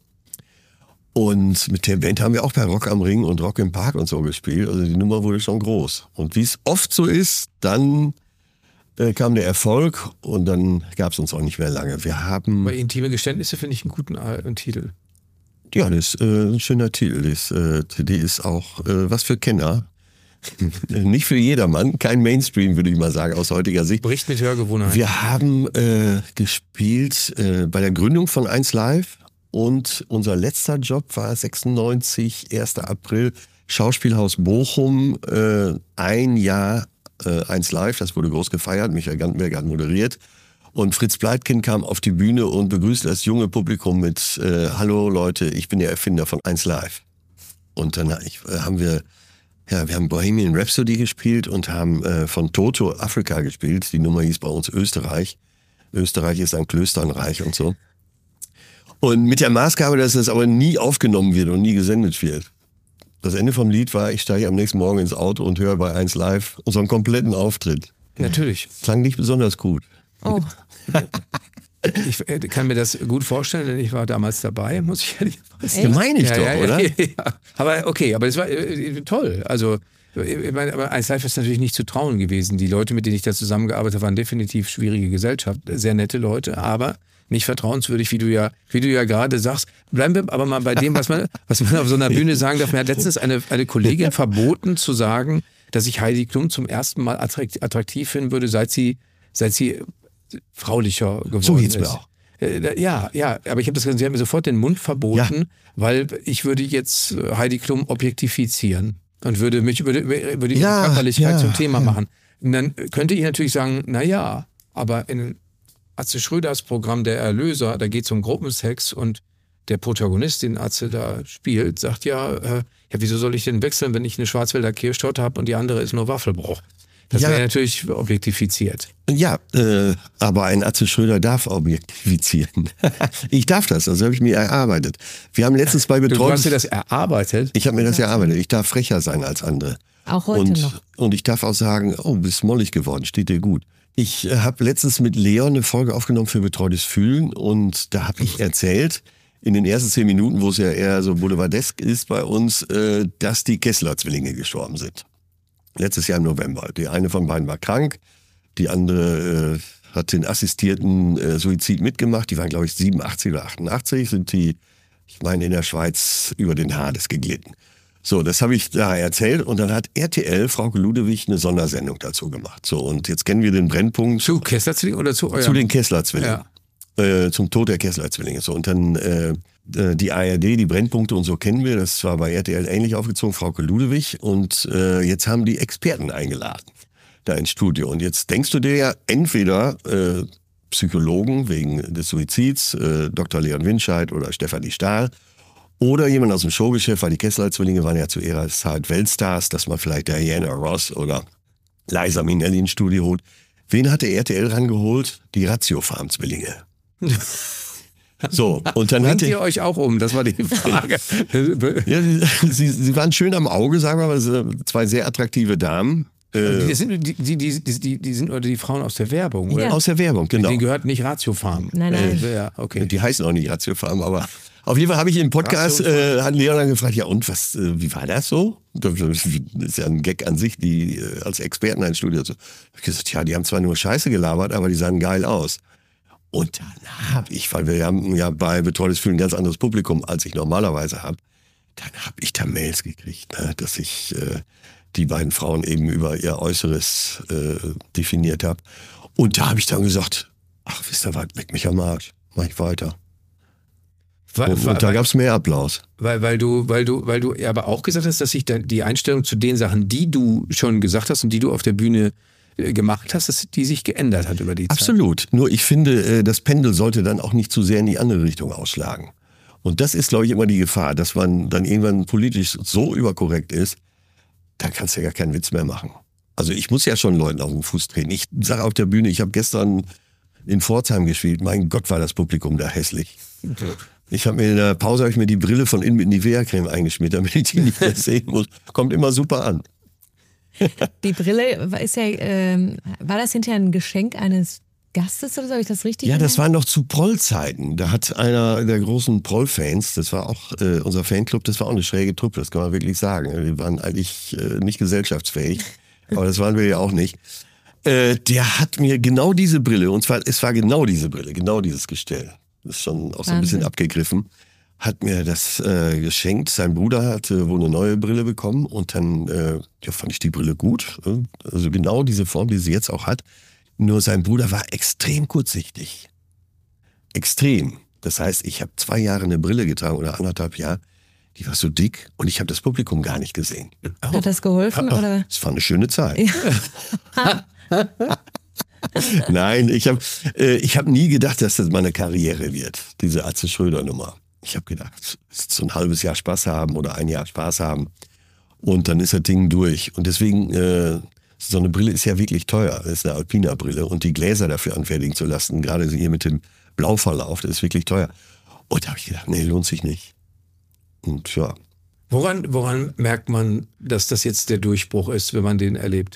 Und mit der Band haben wir auch bei Rock am Ring und Rock im Park und so gespielt. Also die Nummer wurde schon groß. Und wie es oft so ist, dann äh, kam der Erfolg und dann gab es uns auch nicht mehr lange. Wir haben... Bei Intime Geständnisse finde ich einen guten äh, Titel. Ja, das ist äh, ein schöner Titel. Das äh, C D ist auch äh, was für Kenner. Nicht für jedermann, kein Mainstream, würde ich mal sagen, aus heutiger Sicht. Bericht mit Hörgewohnheit. Wir haben äh, gespielt äh, bei der Gründung von eins Live. Und unser letzter Job war sechsundneunzig, erster April, Schauspielhaus Bochum, äh, ein Jahr äh, eins Live, das wurde groß gefeiert, Michael Gantenberg hat moderiert. Und Fritz Pleitgen kam auf die Bühne und begrüßte das junge Publikum mit äh, Hallo Leute, ich bin der Erfinder von eins Live. Und dann ich, äh, haben wir, ja, wir haben Bohemian Rhapsody gespielt und haben äh, von Toto Afrika gespielt. Die Nummer hieß bei uns Österreich. Österreich ist ein Klösternreich und so. Und mit der Maßgabe, dass das aber nie aufgenommen wird und nie gesendet wird. Das Ende vom Lied war, ich steige am nächsten Morgen ins Auto und höre bei eins Live unseren kompletten Auftritt. Natürlich. Klang nicht besonders gut. Oh. Ich äh, kann mir das gut vorstellen, denn ich war damals dabei, muss ich ehrlich sagen. Das meine ich Ja, doch, ja, oder? Ja, ja. Aber okay, aber es war äh, toll. Also ich meine, aber eins Live ist natürlich nicht zu trauen gewesen. Die Leute, mit denen ich da zusammengearbeitet habe, waren definitiv schwierige Gesellschaft, sehr nette Leute, aber nicht vertrauenswürdig, wie du ja, wie du ja gerade sagst. Bleiben wir aber mal bei dem, was man, was man auf so einer Bühne sagen darf. Mir hat letztens eine, eine Kollegin verboten zu sagen, dass ich Heidi Klum zum ersten Mal attraktiv finden würde, seit sie, seit sie fraulicher geworden ist. So geht's mir auch. Ja, ja, aber ich habe das, sie hat mir sofort den Mund verboten, ja. Weil ich würde jetzt Heidi Klum objektifizieren und würde mich über, über die ja, Körperlichkeit ja, zum Thema ja. machen. Und dann könnte ich natürlich sagen, na ja, aber in Atze Schröders Programm Der Erlöser, da geht es um Gruppensex und der Protagonist, den Atze da spielt, sagt ja, äh, ja, wieso soll ich denn wechseln, wenn ich eine Schwarzwälder Kirschtorte habe und die andere ist nur Waffelbruch? Das ja. wäre natürlich objektifiziert. Ja, äh, aber ein Atze Schröder darf objektifizieren. Ich darf das, das habe ich mir erarbeitet. Wir haben letztens bei Betreut... Du hast dir das erarbeitet? Ich habe mir das erarbeitet. Ich darf frecher sein als andere. Auch heute und, noch. Und ich darf auch sagen, oh, bist mollig geworden, steht dir gut. Ich äh, habe letztens mit Leon eine Folge aufgenommen für Betreutes Fühlen und da habe ich erzählt, in den ersten zehn Minuten, wo es ja eher so boulevardesk ist bei uns, äh, dass die Kessler-Zwillinge gestorben sind. Letztes Jahr im November. Die eine von beiden war krank, die andere äh, hat den assistierten äh, Suizid mitgemacht. Die waren, glaube ich, siebenundachtzig oder achtundachtzig, sind die, ich meine, in der Schweiz über den Hades geglitten. So, das habe ich da erzählt und dann hat R T L, Frauke Ludewig, eine Sondersendung dazu gemacht. So, und jetzt kennen wir den Brennpunkt. Zu Kessler-Zwillingen oder zu eurem? Zu den Kessler-Zwillingen. Ja. Äh, zum Tod der Kessler-Zwillinge. So, und dann äh, die A R D, die Brennpunkte und so kennen wir. Das war bei R T L ähnlich aufgezogen, Frauke Ludewig. Und äh, jetzt haben die Experten eingeladen da ins Studio. Und jetzt denkst du dir ja entweder äh, Psychologen wegen des Suizids, äh, Doktor Leon Winscheid oder Stefanie Stahl, oder jemand aus dem Showgeschäft, weil die Kessler-Zwillinge waren ja zu ihrer Zeit Weltstars, dass man vielleicht Diana Ross oder Liza Minnelli ins Studio holt. Wen hat der R T L rangeholt? Die Ratiofarm-Zwillinge. So, und dann Bringt hatte ihr euch auch um? Das war die Frage. ja, sie, sie waren schön am Auge, sagen wir mal, zwei sehr attraktive Damen. Äh, die, sind, die, die, die, die, die sind oder die Frauen aus der Werbung, oder? Ja. Aus der Werbung, genau. Die gehört nicht Ratiofarm. Nein, nein. Äh, ja, okay. Die heißen auch nicht Ratiofarm, aber auf jeden Fall habe ich im Podcast, äh, hat Leon dann gefragt, ja und, was, äh, wie war das so? Das ist ja ein Gag an sich, die äh, als Experten ein Studio so. Hab ich gesagt, ja, die haben zwar nur Scheiße gelabert, aber die sahen geil aus. Und dann habe ich, weil wir haben ja bei Betreutes Fühlen ein ganz anderes Publikum, als ich normalerweise habe, dann habe ich da Mails gekriegt, ne, dass ich äh, die beiden Frauen eben über ihr Äußeres äh, definiert habe. Und da habe ich dann gesagt, ach, wisst ihr was, leck mich am Arsch, mach ich weiter. Weil, Und, und da gab es mehr Applaus. Weil, weil du, weil du, weil du aber auch gesagt hast, dass sich die Einstellung zu den Sachen, die du schon gesagt hast und die du auf der Bühne gemacht hast, dass die sich geändert hat über die Zeit. Absolut. Nur ich finde, das Pendel sollte dann auch nicht zu sehr in die andere Richtung ausschlagen. Und das ist, glaube ich, immer die Gefahr, dass man dann irgendwann politisch so überkorrekt ist, da kannst du ja gar keinen Witz mehr machen. Also ich muss ja schon Leuten auf den Fuß treten. Ich sage auf der Bühne, ich habe gestern in Pforzheim gespielt. Mein Gott, war das Publikum da hässlich. Okay. Ich habe mir in der Pause hab ich mir die Brille von innen mit Nivea-Creme eingeschmiert, damit ich die nicht mehr sehen muss. Kommt immer super an. Die Brille ist ja, ähm, war das hinterher ein Geschenk eines Gastes oder so? Habe ich das richtig Ja, gemerkt? das war noch zu Proll-Zeiten. Da hat einer der großen Proll-Fans, das war auch äh, unser Fanclub, das war auch eine schräge Truppe, das kann man wirklich sagen. Wir waren eigentlich äh, nicht gesellschaftsfähig, aber das waren wir ja auch nicht. Äh, der hat mir genau diese Brille, und zwar, es war genau diese Brille, genau dieses Gestell, das ist schon auch so ein bisschen abgegriffen, hat mir das äh, geschenkt. Sein Bruder hatte wohl eine neue Brille bekommen und dann äh, ja, fand ich die Brille gut. Also genau diese Form, die sie jetzt auch hat. Nur sein Bruder war extrem kurzsichtig. Extrem. Das heißt, ich habe zwei Jahre eine Brille getragen oder anderthalb Jahre. Die war so dick und ich habe das Publikum gar nicht gesehen. Hat das geholfen? Oh, oder? Es war eine schöne Zeit. Nein, ich habe äh, ich hab nie gedacht, dass das meine Karriere wird, diese Atze Schröder-Nummer. Ich habe gedacht, so ein halbes Jahr Spaß haben oder ein Jahr Spaß haben und dann ist das Ding durch. Und deswegen, äh, so eine Brille ist ja wirklich teuer. Das ist eine Alpina-Brille und die Gläser dafür anfertigen zu lassen, gerade hier mit dem Blauverlauf, das ist wirklich teuer. Und da habe ich gedacht, nee, lohnt sich nicht. Und ja. Woran, woran merkt man, dass das jetzt der Durchbruch ist, wenn man den erlebt?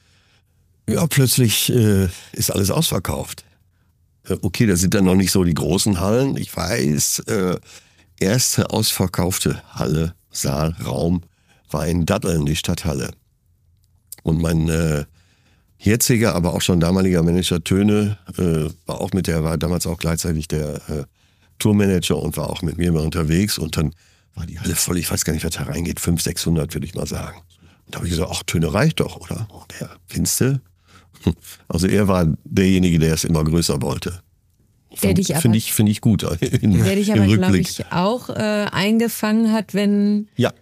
Ja, plötzlich äh, ist alles ausverkauft. Äh, okay, da sind dann noch nicht so die großen Hallen. Ich weiß, äh, erste ausverkaufte Halle, Saal, Raum war in Datteln, die Stadthalle. Und mein äh, jetziger, aber auch schon damaliger Manager Töne äh, war auch mit der, war damals auch gleichzeitig der äh, Tourmanager und war auch mit mir mal unterwegs. Und dann war die Halle voll, ich weiß gar nicht, was da reingeht, fünfhundert, sechshundert würde ich mal sagen. Und da habe ich gesagt, ach, Töne reicht doch, oder? Und der, findest du? Also er war derjenige, der es immer größer wollte. Finde ich, find ich gut. In, der dich aber, glaube ich, auch äh, eingefangen hat, wenn ja.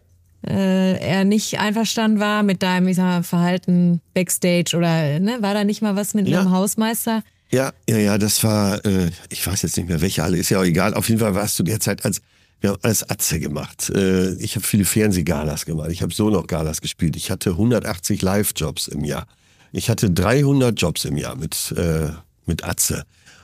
äh, er nicht einverstanden war mit deinem, ich sag mal, Verhalten Backstage oder ne, war da nicht mal was mit ja. einem Hausmeister? Ja, ja, ja, das war, äh, ich weiß jetzt nicht mehr, welche Halle, ist ja auch egal. Auf jeden Fall warst du derzeit als, wir haben alles Atze gemacht. Äh, ich habe viele Fernsehgalas gemacht. Ich habe so noch Galas gespielt. Ich hatte hundertachtzig Live-Jobs im Jahr. Ich hatte dreihundert Jobs im Jahr mit, äh, mit Atze.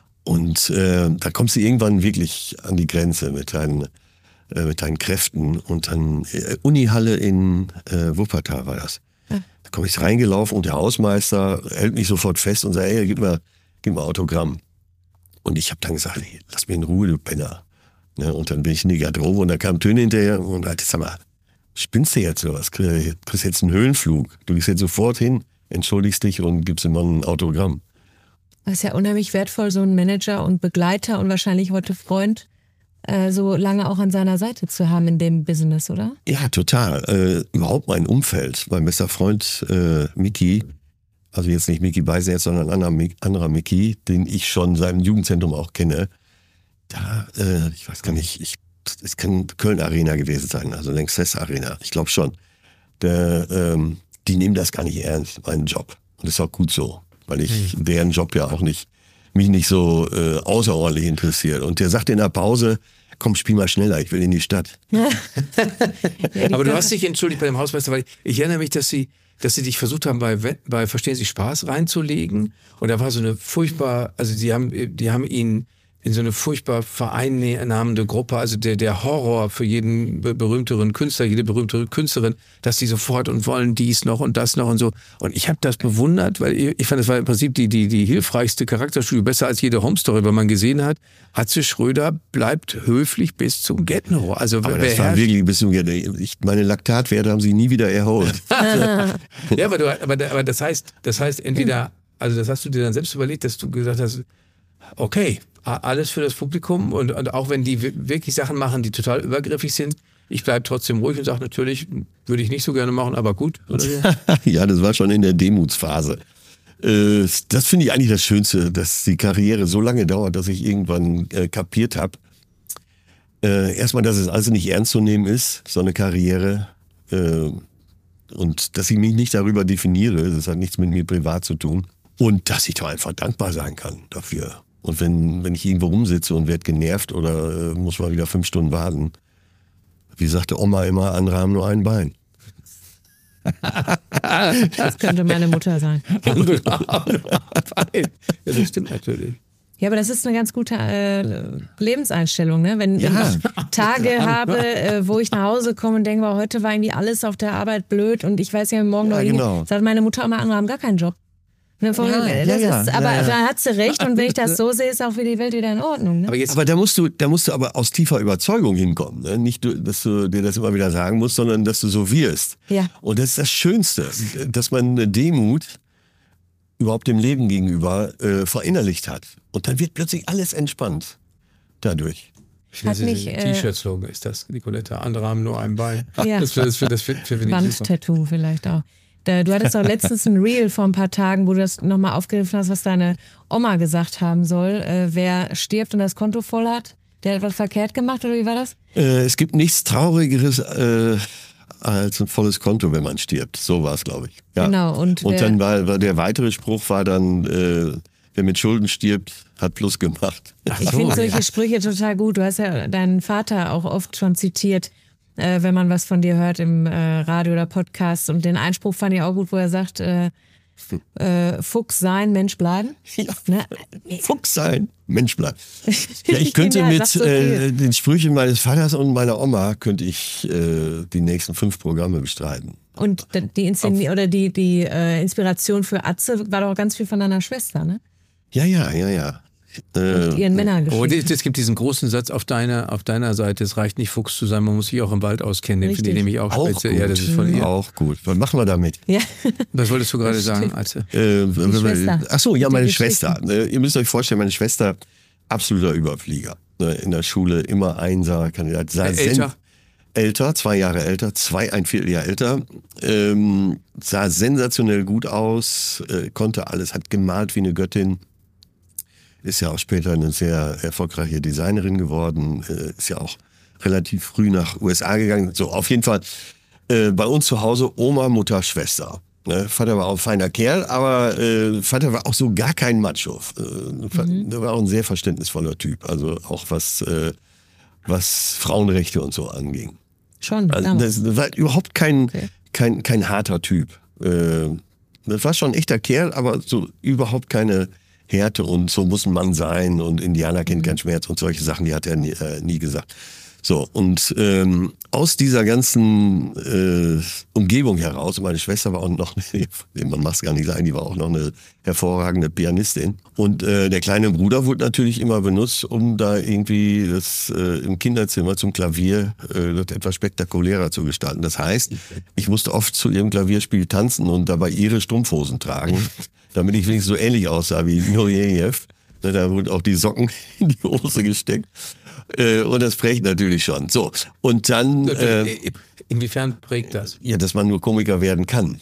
Und äh, da kommst du irgendwann wirklich an die Grenze mit deinen, äh, mit deinen Kräften. Und dann äh, Unihalle in äh, Wuppertal war das. Ja. Da komme ich reingelaufen und der Hausmeister hält mich sofort fest und sagt, ey, gib mal, gib mal Autogramm. Und ich habe dann gesagt, hey, lass mich in Ruhe, du Penner. Ne, und dann bin ich in die Garderobe und da kam Töne hinterher und hat, sag mal, spinnst du jetzt oder was? Kriegst jetzt einen Höhenflug. Du gehst jetzt sofort hin, entschuldigst dich und gibst ihm mal ein Autogramm. Das ist ja unheimlich wertvoll, so einen Manager und Begleiter und wahrscheinlich heute Freund äh, so lange auch an seiner Seite zu haben in dem Business, oder? Ja, total. Äh, überhaupt mein Umfeld. Mein bester Freund äh, Micky, also jetzt nicht Micky Beisenherz, sondern ein anderer, anderer Micky, den ich schon seit dem Jugendzentrum auch kenne. Da, äh, ich weiß gar nicht, ich, es kann Köln Arena gewesen sein, also Lanxess Arena, ich glaube schon. Der, ähm, die nehmen das gar nicht ernst, meinen Job. Und das ist auch gut so, weil ich mhm. deren Job ja auch nicht, mich nicht so äh, außerordentlich interessiert. Und der sagt in der Pause, komm, spiel mal schneller, ich will in die Stadt. Ja, aber du hast dich entschuldigt bei dem Hausmeister, weil ich erinnere mich, dass sie, dass sie dich versucht haben, bei, bei Verstehen Sie Spaß reinzulegen. Und da war so eine furchtbar, also die haben, die haben ihn in so eine furchtbar vereinnahmende Gruppe, also der, der Horror für jeden berühmteren Künstler, jede berühmtere Künstlerin, dass die sofort und wollen dies noch und das noch und so. Und ich habe das bewundert, weil ich fand, das war im Prinzip die, die, die hilfreichste Charakterstudie, besser als jede Home-Story, weil man gesehen hat, Atze Schröder bleibt höflich bis zum Get-No. Also, aber das war wirklich bis zum Get-No. Meine Laktatwerte haben sich nie wieder erholt. Ja, aber, du, aber, aber das heißt, das heißt entweder, also das hast du dir dann selbst überlegt, dass du gesagt hast, okay, alles für das Publikum und, und auch wenn die wirklich Sachen machen, die total übergriffig sind, ich bleibe trotzdem ruhig und sage, natürlich würde ich nicht so gerne machen, aber gut. Oder? Ja, das war schon in der Demutsphase. Äh, das finde ich eigentlich das Schönste, dass die Karriere so lange dauert, dass ich irgendwann äh, kapiert habe. Äh, erstmal, dass es also nicht ernst zu nehmen ist, so eine Karriere. Äh, und dass ich mich nicht darüber definiere, das hat nichts mit mir privat zu tun. Und dass ich doch einfach dankbar sein kann dafür. Und wenn, wenn ich irgendwo rumsitze und werde genervt oder äh, muss mal wieder fünf Stunden warten, wie sagte Oma immer, andere haben nur ein Bein. Das könnte meine Mutter sein. Ja, das stimmt natürlich. Ja, aber das ist eine ganz gute äh, Lebenseinstellung, ne? Wenn, Ja. wenn ich Tage habe, äh, wo ich nach Hause komme und denke, heute war irgendwie alles auf der Arbeit blöd und ich weiß ja, morgen Ja, noch irgendwie, genau. sagt meine Mutter immer, andere haben gar keinen Job. Ne, von, Ja, das ja, ja, ist, aber ja, ja. da hat sie recht und wenn ich das so sehe, ist auch für die Welt wieder in Ordnung. Ne? Aber jetzt, Aber da musst du, da musst du aber aus tiefer Überzeugung hinkommen. Ne? Nicht, du- dass du dir das immer wieder sagen musst, sondern dass du so wirst. Ja. Und das ist das Schönste, dass man eine Demut überhaupt dem Leben gegenüber äh, verinnerlicht hat. Und dann wird plötzlich alles entspannt dadurch. Hat mich, äh, T-Shirt-Slogan ist das, Nicoletta. Andere haben nur ein Bein. Ja. Das, das, das, das finde ich super. Wandtattoo vielleicht auch. Da, du hattest auch letztens ein Reel vor ein paar Tagen, wo du das nochmal aufgegriffen hast, was deine Oma gesagt haben soll. Äh, wer stirbt und das Konto voll hat, der hat was verkehrt gemacht, oder wie war das? Äh, es gibt nichts Traurigeres äh, als ein volles Konto, wenn man stirbt. So war es, glaube ich. Ja. Genau, und und wer- dann war, war der weitere Spruch war dann, äh, wer mit Schulden stirbt, hat Plus gemacht. Ich finde solche Sprüche total gut. Du hast ja deinen Vater auch oft schon zitiert, äh, wenn man was von dir hört im äh, Radio oder Podcast. Und den Einspruch fand ich auch gut, wo er sagt, äh, äh, Fuchs sein, Mensch bleiben. Ja. Ne? Fuchs sein, Mensch bleibt. Ja, ich könnte Genial, mit sagst so äh, viel. den Sprüchen meines Vaters und meiner Oma könnte ich äh, die nächsten fünf Programme bestreiten. Und die, Inszen oder die, die äh, Inspiration für Atze war doch ganz viel von deiner Schwester, ne? Ja, ja, ja, ja. Äh, Ihren Männern Oh, geschrieben. es gibt diesen großen Satz auf deiner, auf deiner Seite, es reicht nicht Fuchs zu sein, man muss sich auch im Wald auskennen. Den finde ich Richtig. nämlich auch, auch speziell. gut. Ja, das ist von ihr. Auch gut. Was machen wir damit? Ja. Was wolltest du gerade Das sagen, stimmt. Atze? Äh, Schwester. Ach so, ja, Die meine Geschichten. Schwester. Äh, ihr müsst euch vorstellen, meine Schwester, absoluter Überflieger. Ne, in der Schule immer Einser-Kandidat. Sah Äh, sen- älter? Älter, zwei Jahre älter, zwei, ein Vierteljahr älter. Ähm, sah sensationell gut aus, äh, konnte alles, hat gemalt wie eine Göttin. Ist ja auch später eine sehr erfolgreiche Designerin geworden. Äh, ist ja auch relativ früh nach U S A gegangen. So, auf jeden Fall äh, bei uns zu Hause Oma, Mutter, Schwester. Ne? Vater war auch ein feiner Kerl, aber äh, Vater war auch so gar kein Macho. Äh, Mhm. Der war auch ein sehr verständnisvoller Typ. Also auch was, äh, was Frauenrechte und so anging. Schon, Also damals. das war überhaupt kein, Okay. kein, kein harter Typ. Äh, das war schon ein echter Kerl, aber so überhaupt keine Härte und so muss ein Mann sein und Indianer kennt keinen Schmerz und solche Sachen, die hat er nie, äh, nie gesagt. So, und ähm, aus dieser ganzen äh, Umgebung heraus, und meine Schwester war auch noch, man macht es gar nicht sagen, die war auch noch eine hervorragende Pianistin. Und äh, der kleine Bruder wurde natürlich immer benutzt, um da irgendwie das äh, im Kinderzimmer zum Klavier äh, das etwas spektakulärer zu gestalten. Das heißt, ich musste oft zu ihrem Klavierspiel tanzen und dabei ihre Strumpfhosen tragen, damit ich wenigstens so ähnlich aussah wie Nureyev. Da wurden auch die Socken in die Hose gesteckt. Äh, und das prägt natürlich schon. So, und dann, äh, Inwiefern prägt das? ja, dass man nur Komiker werden kann.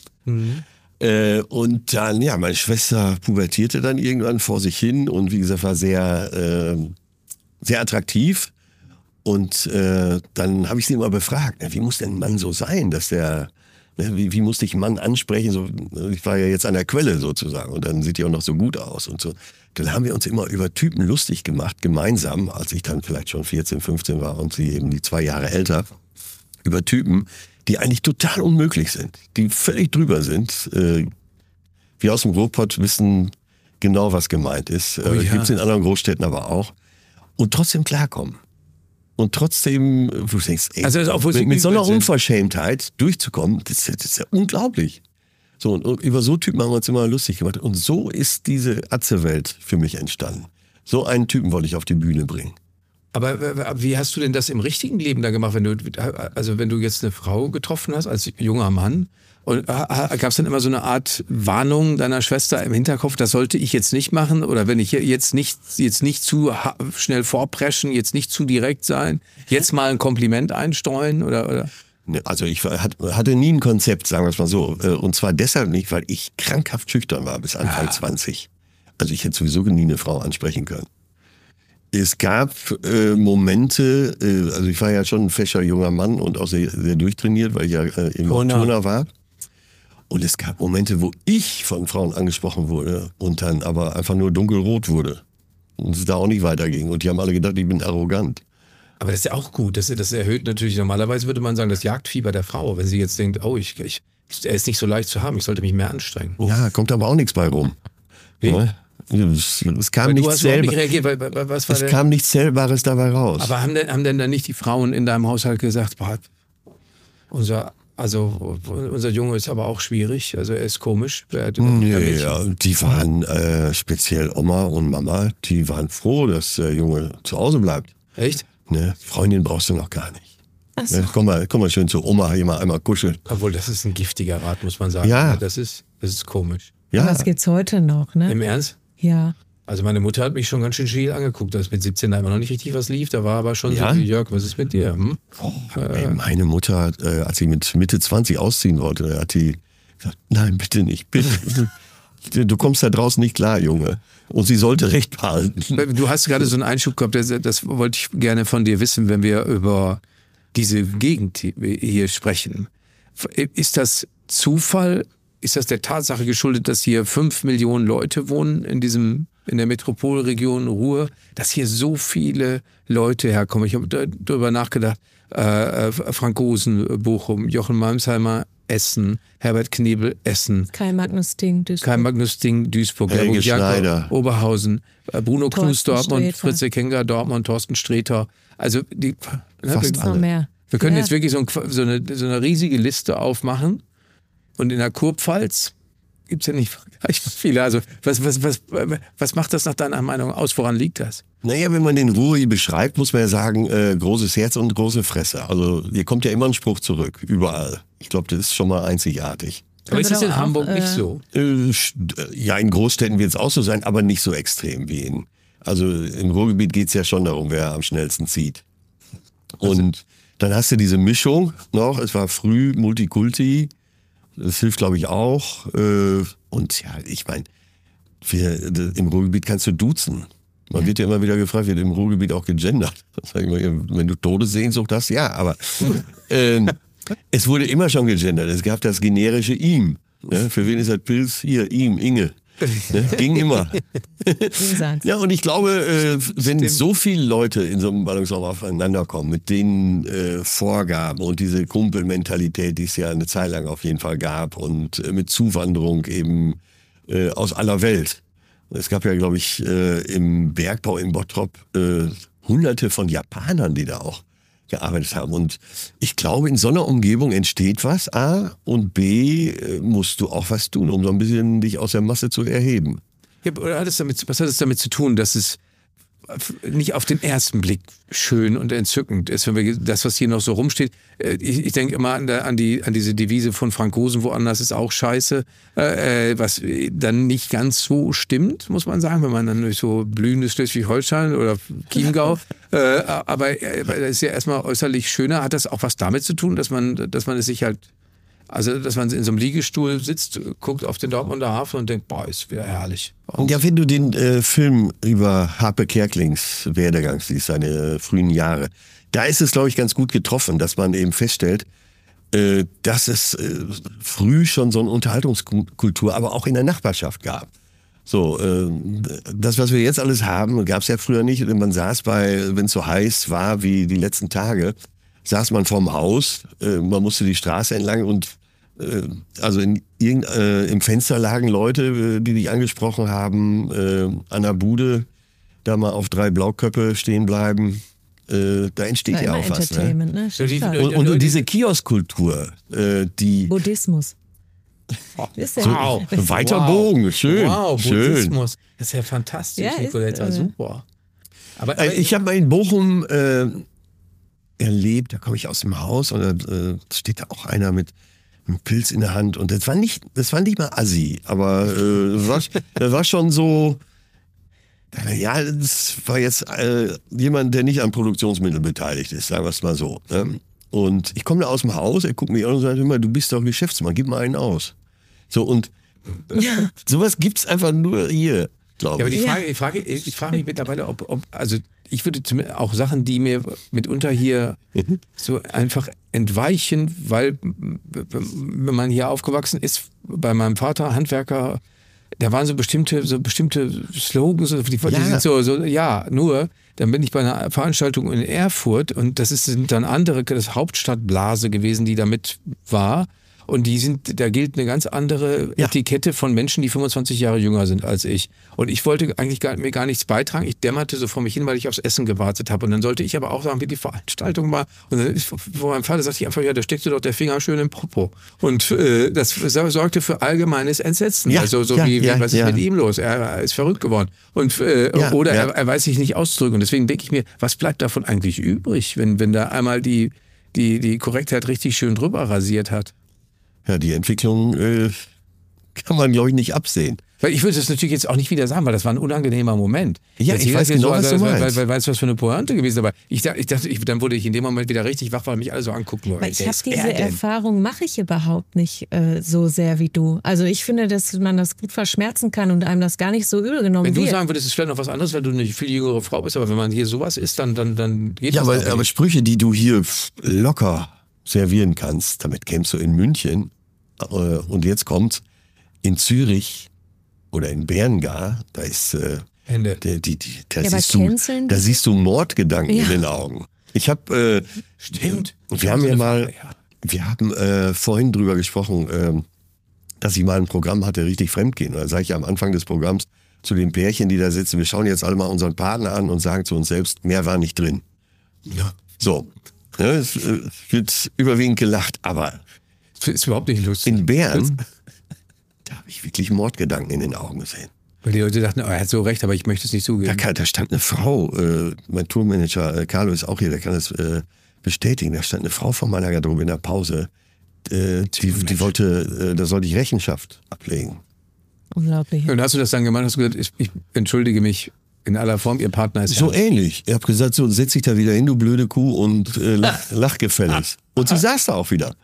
Äh, und dann, ja, meine Schwester pubertierte dann irgendwann vor sich hin und wie gesagt, war sehr, äh, sehr attraktiv. Und äh, dann habe ich sie immer befragt, ne, wie muss denn ein Mann so sein, dass der, ne, wie, wie muss dich ein Mann ansprechen? So, ich war ja jetzt an der Quelle sozusagen und dann sieht die auch noch so gut aus und so. Dann haben wir uns immer über Typen lustig gemacht, gemeinsam, als ich dann vielleicht schon vierzehn, fünfzehn war und sie eben die zwei Jahre älter, über Typen, die eigentlich total unmöglich sind, die völlig drüber sind. Äh, wir aus dem Ruhrpott wissen genau, was gemeint ist. Oh äh, ja. Gibt's in anderen Großstädten aber auch. Und trotzdem klarkommen. Und trotzdem, wo du denkst, ey, Also, obwohl sie mit, mit so einer geübt sind. Unverschämtheit durchzukommen, das, das ist ja unglaublich. So, und über so Typen haben wir uns immer lustig gemacht. Und so ist diese Atze-Welt für mich entstanden. So einen Typen wollte ich auf die Bühne bringen. Aber äh, wie hast du denn das im richtigen Leben da gemacht, wenn du, also wenn du jetzt eine Frau getroffen hast als junger Mann? Und gab es dann immer so eine Art Warnung deiner Schwester im Hinterkopf, das sollte ich jetzt nicht machen? Oder wenn ich jetzt nicht, jetzt nicht zu ha- schnell vorpreschen, jetzt nicht zu direkt sein, jetzt mal ein Kompliment einstreuen? Oder, oder? Ne, Also ich war- hat- hatte nie ein Konzept, sagen wir es mal so. Äh, Und zwar deshalb nicht, weil ich krankhaft schüchtern war bis Anfang zwanzig. Also ich hätte sowieso nie eine Frau ansprechen können. Es gab äh, Momente, äh, also ich war ja schon ein fescher junger Mann und auch sehr, sehr durchtrainiert, weil ich ja äh, eben auch Turner. Turner war. Und es gab Momente, wo ich von Frauen angesprochen wurde und dann aber einfach nur dunkelrot wurde. Und es da auch nicht weiterging. Und die haben alle gedacht, ich bin arrogant. Aber das ist ja auch gut. Das, das erhöht natürlich, normalerweise würde man sagen, das Jagdfieber der Frau. Wenn sie jetzt denkt, oh, ich, ich, er ist nicht so leicht zu haben, ich sollte mich mehr anstrengen. Ja, kommt aber auch nichts bei rum. Wie? Ne? Es, es kam Weil du nichts hast überhaupt selber, nicht reagiert, weil, weil, was war es denn? kam nichts Zählbares dabei raus. Aber haben denn, haben denn dann nicht die Frauen in deinem Haushalt gesagt, boah, unser, also, unser Junge ist aber auch schwierig, also er ist komisch. Er hat überhaupt kein Nee, Mädchen. ja, die waren äh, speziell Oma und Mama, die waren froh, dass der Junge zu Hause bleibt. Echt? Ne? Freundin brauchst du noch gar nicht. Ach so. Ne? Komm, mal, komm mal schön zu Oma, hier mal einmal kuscheln. Obwohl, das ist ein giftiger Rat, muss man sagen. Ja. Das ist, das ist komisch. Ja, Aber das gibt's heute noch, ne? Im Ernst? Ja. Also meine Mutter hat mich schon ganz schön scheel angeguckt, dass mit siebzehn da immer noch nicht richtig was lief. Da war aber schon Ja? so, Jörg, was ist mit dir? Hm? ey, meine Mutter, äh, als sie mit Mitte zwanzig ausziehen wollte, hat die gesagt, nein, bitte nicht, bitte. Du kommst da draußen nicht klar, Junge. Und sie sollte Recht behalten. Du hast gerade so einen Einschub gehabt, das, das wollte ich gerne von dir wissen, wenn wir über diese Gegend hier sprechen. Ist das Zufall? Ist das der Tatsache geschuldet, dass hier fünf Millionen Leute wohnen in diesem, in der Metropolregion Ruhr, dass hier so viele Leute herkommen? Ich habe darüber nachgedacht. Äh, Frank Gosen, Bochum, Jochen Malmsheimer, Essen, Herbert Knebel, Essen, Kai Magnus Ding, Duisburg. Kai Magnus Ding, Duisburg, Helge Jakob Schneider. Oberhausen, äh, Bruno Knus, Thorsten Dortmund, Sträter. Fritz Ekenga, Dortmund, Thorsten Sträter. Also die, Fast wir, alle. Noch mehr. wir können Ja. jetzt wirklich so, ein, so, eine, so eine riesige Liste aufmachen. Und in der Kurpfalz gibt es ja nicht vergleichbar viele. Also was, was, was, was macht das nach deiner Meinung aus? Woran liegt das? Naja, wenn man den Ruhr beschreibt, muss man ja sagen, äh, großes Herz und große Fresse. Also hier kommt ja immer ein Spruch zurück, überall. Ich glaube, das ist schon mal einzigartig. Aber ist das doch in auch, Hamburg äh, nicht so? Äh, ja, in Großstädten wird es auch so sein, aber nicht so extrem wie in. Also im Ruhrgebiet geht es ja schon darum, wer am schnellsten zieht. Und dann hast du diese Mischung noch, es war früh Multikulti, das hilft glaube ich auch. Äh, und ja, ich meine, im Ruhrgebiet kannst du duzen. Man wird ja immer wieder gefragt, wird im Ruhrgebiet auch gegendert. Sag ich mal, wenn du Todessehnsucht hast, ja, aber ähm, es wurde immer schon gegendert. Es gab das generische ihm. Ne? Für wen ist das Pilz? Hier, ihm, Inge. Ne? Ging immer. Gegensatz. Ja, und ich glaube, äh, wenn so viele Leute in so einem Ballungsraum aufeinander kommen, mit den äh, Vorgaben und diese Kumpelmentalität, die es ja eine Zeit lang auf jeden Fall gab und äh, mit Zuwanderung eben äh, aus aller Welt. Es gab ja, glaube ich, äh, im Bergbau in Bottrop äh, hunderte von Japanern, die da auch gearbeitet haben. Und ich glaube, in so einer Umgebung entsteht was, A, und B, äh, musst du auch was tun, um so ein bisschen dich aus der Masse zu erheben. Ja, oder hat es damit, was hat es damit zu tun, dass es nicht auf den ersten Blick schön und entzückend ist, wenn wir das, was hier noch so rumsteht. Ich, ich denke immer an, der, an, die, an diese Devise von Frank Gosen, woanders ist auch scheiße, äh, was dann nicht ganz so stimmt, muss man sagen, wenn man dann durch so blühendes Schleswig-Holstein oder Chiemgau, äh, aber äh, das ist ja erstmal äußerlich schöner. Hat das auch was damit zu tun, dass man, dass man es sich halt, also dass man in so einem Liegestuhl sitzt, guckt auf den Dortmunder Hafen und denkt, boah, ist wieder herrlich. Und ja, wenn du den äh, Film über Harpe Kerkelings Werdegang siehst, seine äh, frühen Jahre, da ist es, glaube ich, ganz gut getroffen, dass man eben feststellt, äh, dass es äh, früh schon so eine Unterhaltungskultur, aber auch in der Nachbarschaft gab. So, äh, das, was wir jetzt alles haben, gab es ja früher nicht. Man saß bei, wenn es so heiß war wie die letzten Tage, saß man vorm Haus, äh, man musste die Straße entlang und äh, also in irgend, äh, im Fenster lagen Leute, äh, die dich angesprochen haben, äh, an der Bude, da mal auf drei Blauköpfe stehen bleiben. Äh, da entsteht War ja immer auch was. Ne? Entertainment, ne? Ja, die- Total. Und, und, und diese Kioskkultur, äh, die Buddhismus. Wisst ihr? Wow. weiter Wow. Bogen, schön, Wow, schön. Buddhismus. Das ist ja fantastisch, Ja, ist, Nicoletta, äh, super. Aber, aber Äh, Ich habe mal in Bochum äh, erlebt, da komme ich aus dem Haus und da äh, steht da auch einer mit einem Pilz in der Hand und das war nicht, das war nicht mal assi, aber äh, das, war, das war schon so, ja, das war jetzt äh, jemand, der nicht an Produktionsmitteln beteiligt ist, sagen wir es mal so. Ne? Und ich komme da aus dem Haus, er guckt mich an und sagt immer, du bist doch Geschäftsmann, gib mal einen aus. So, und sowas gibt's einfach nur hier, Ja, glaube aber die ich. Frage, ich frage, ich frage mich mittlerweile, ob, ob, also ich würde zumindest auch Sachen, die mir mitunter hier so einfach entweichen, weil wenn man hier aufgewachsen ist, bei meinem Vater, Handwerker, da waren so bestimmte, so bestimmte Slogans, die, die Ja. sind so, so, ja, nur, dann bin ich bei einer Veranstaltung in Erfurt und das ist sind dann andere, das Hauptstadtblase gewesen, die da mit war. Und die sind, da gilt eine ganz andere Ja. Etikette von Menschen, die fünfundzwanzig Jahre jünger sind als ich. Und ich wollte eigentlich gar, mir gar nichts beitragen. Ich dämmerte so vor mich hin, weil ich aufs Essen gewartet habe. Und dann sollte ich aber auch sagen, wie die Veranstaltung war. Und dann ist, vor meinem Vater sagte ich einfach, ja, da steckte doch der Finger schön im Popo. Und äh, das sorgte für allgemeines Entsetzen. Ja, also so ja, wie, ja, was ist ja. mit ihm los? Er, er ist verrückt geworden. Und, äh, Ja, oder ja. Er, er weiß sich nicht auszudrücken. Und deswegen denke ich mir, was bleibt davon eigentlich übrig, wenn, wenn da einmal die, die, die Korrektheit richtig schön drüber rasiert hat? Ja, die Entwicklung äh, kann man, glaube ich, nicht absehen. Weil ich würde das natürlich jetzt auch nicht wieder sagen, weil das war ein unangenehmer Moment. Ja, Jetzt ich jeder weiß hat genau, so, was du weil, weil, meinst. weil, weil es was für eine Pointe gewesen ist. Aber ich, dachte- ich dachte, ich, dann wurde ich in dem Moment wieder richtig wach, weil mich alle so angucken wollten. Weil ich Wer habe ist diese er denn? Erfahrung, mache ich überhaupt nicht äh, so sehr wie du. Also ich finde, dass man das gut verschmerzen kann und einem das gar nicht so übel genommen Wenn du wird. sagen würdest, es ist vielleicht noch was anderes, weil du eine viel jüngere Frau bist, aber wenn man hier sowas ist, dann, dann, dann geht Ja, das aber, auch aber nicht. Sprüche, die du hier locker servieren kannst, damit kämst du in München. Äh, und jetzt kommt in Zürich oder in Bern gar, da ist äh, Ende. der, die, die, da, Ja, aber siehst du, canceln da die- siehst du Mordgedanken Ja. in den Augen. Ich habe, äh, Stimmt. wir haben ja mal, Ja. wir haben äh, vorhin drüber gesprochen, ähm, dass ich mal ein Programm hatte, richtig Fremdgehen. Und da sage ich am Anfang des Programms zu den Pärchen, die da sitzen, wir schauen jetzt alle mal unseren Partner an und sagen zu uns selbst, mehr war nicht drin. Ja. So, ne, es äh, wird überwiegend gelacht, aber Das ist überhaupt nicht lustig. in Bern, da habe ich wirklich Mordgedanken in den Augen gesehen. Weil die Leute dachten, oh, er hat so recht, aber ich möchte es nicht Da, zugeben. kann, da stand eine Frau, äh, mein Tourmanager äh, Carlo ist auch hier, der kann das äh, bestätigen. Da stand eine Frau vor meiner Garderobe in der Pause, äh, die, die wollte, äh, da sollte ich Rechenschaft ablegen. Unglaublich. Und hast du das dann gemacht? Hast du gesagt, ich, ich entschuldige mich in aller Form, ihr Partner ist So Herr. ähnlich. Ich habe gesagt, so setz dich da wieder hin, du blöde Kuh, und äh, lach, lach gefälligst. Und sie saß da auch wieder.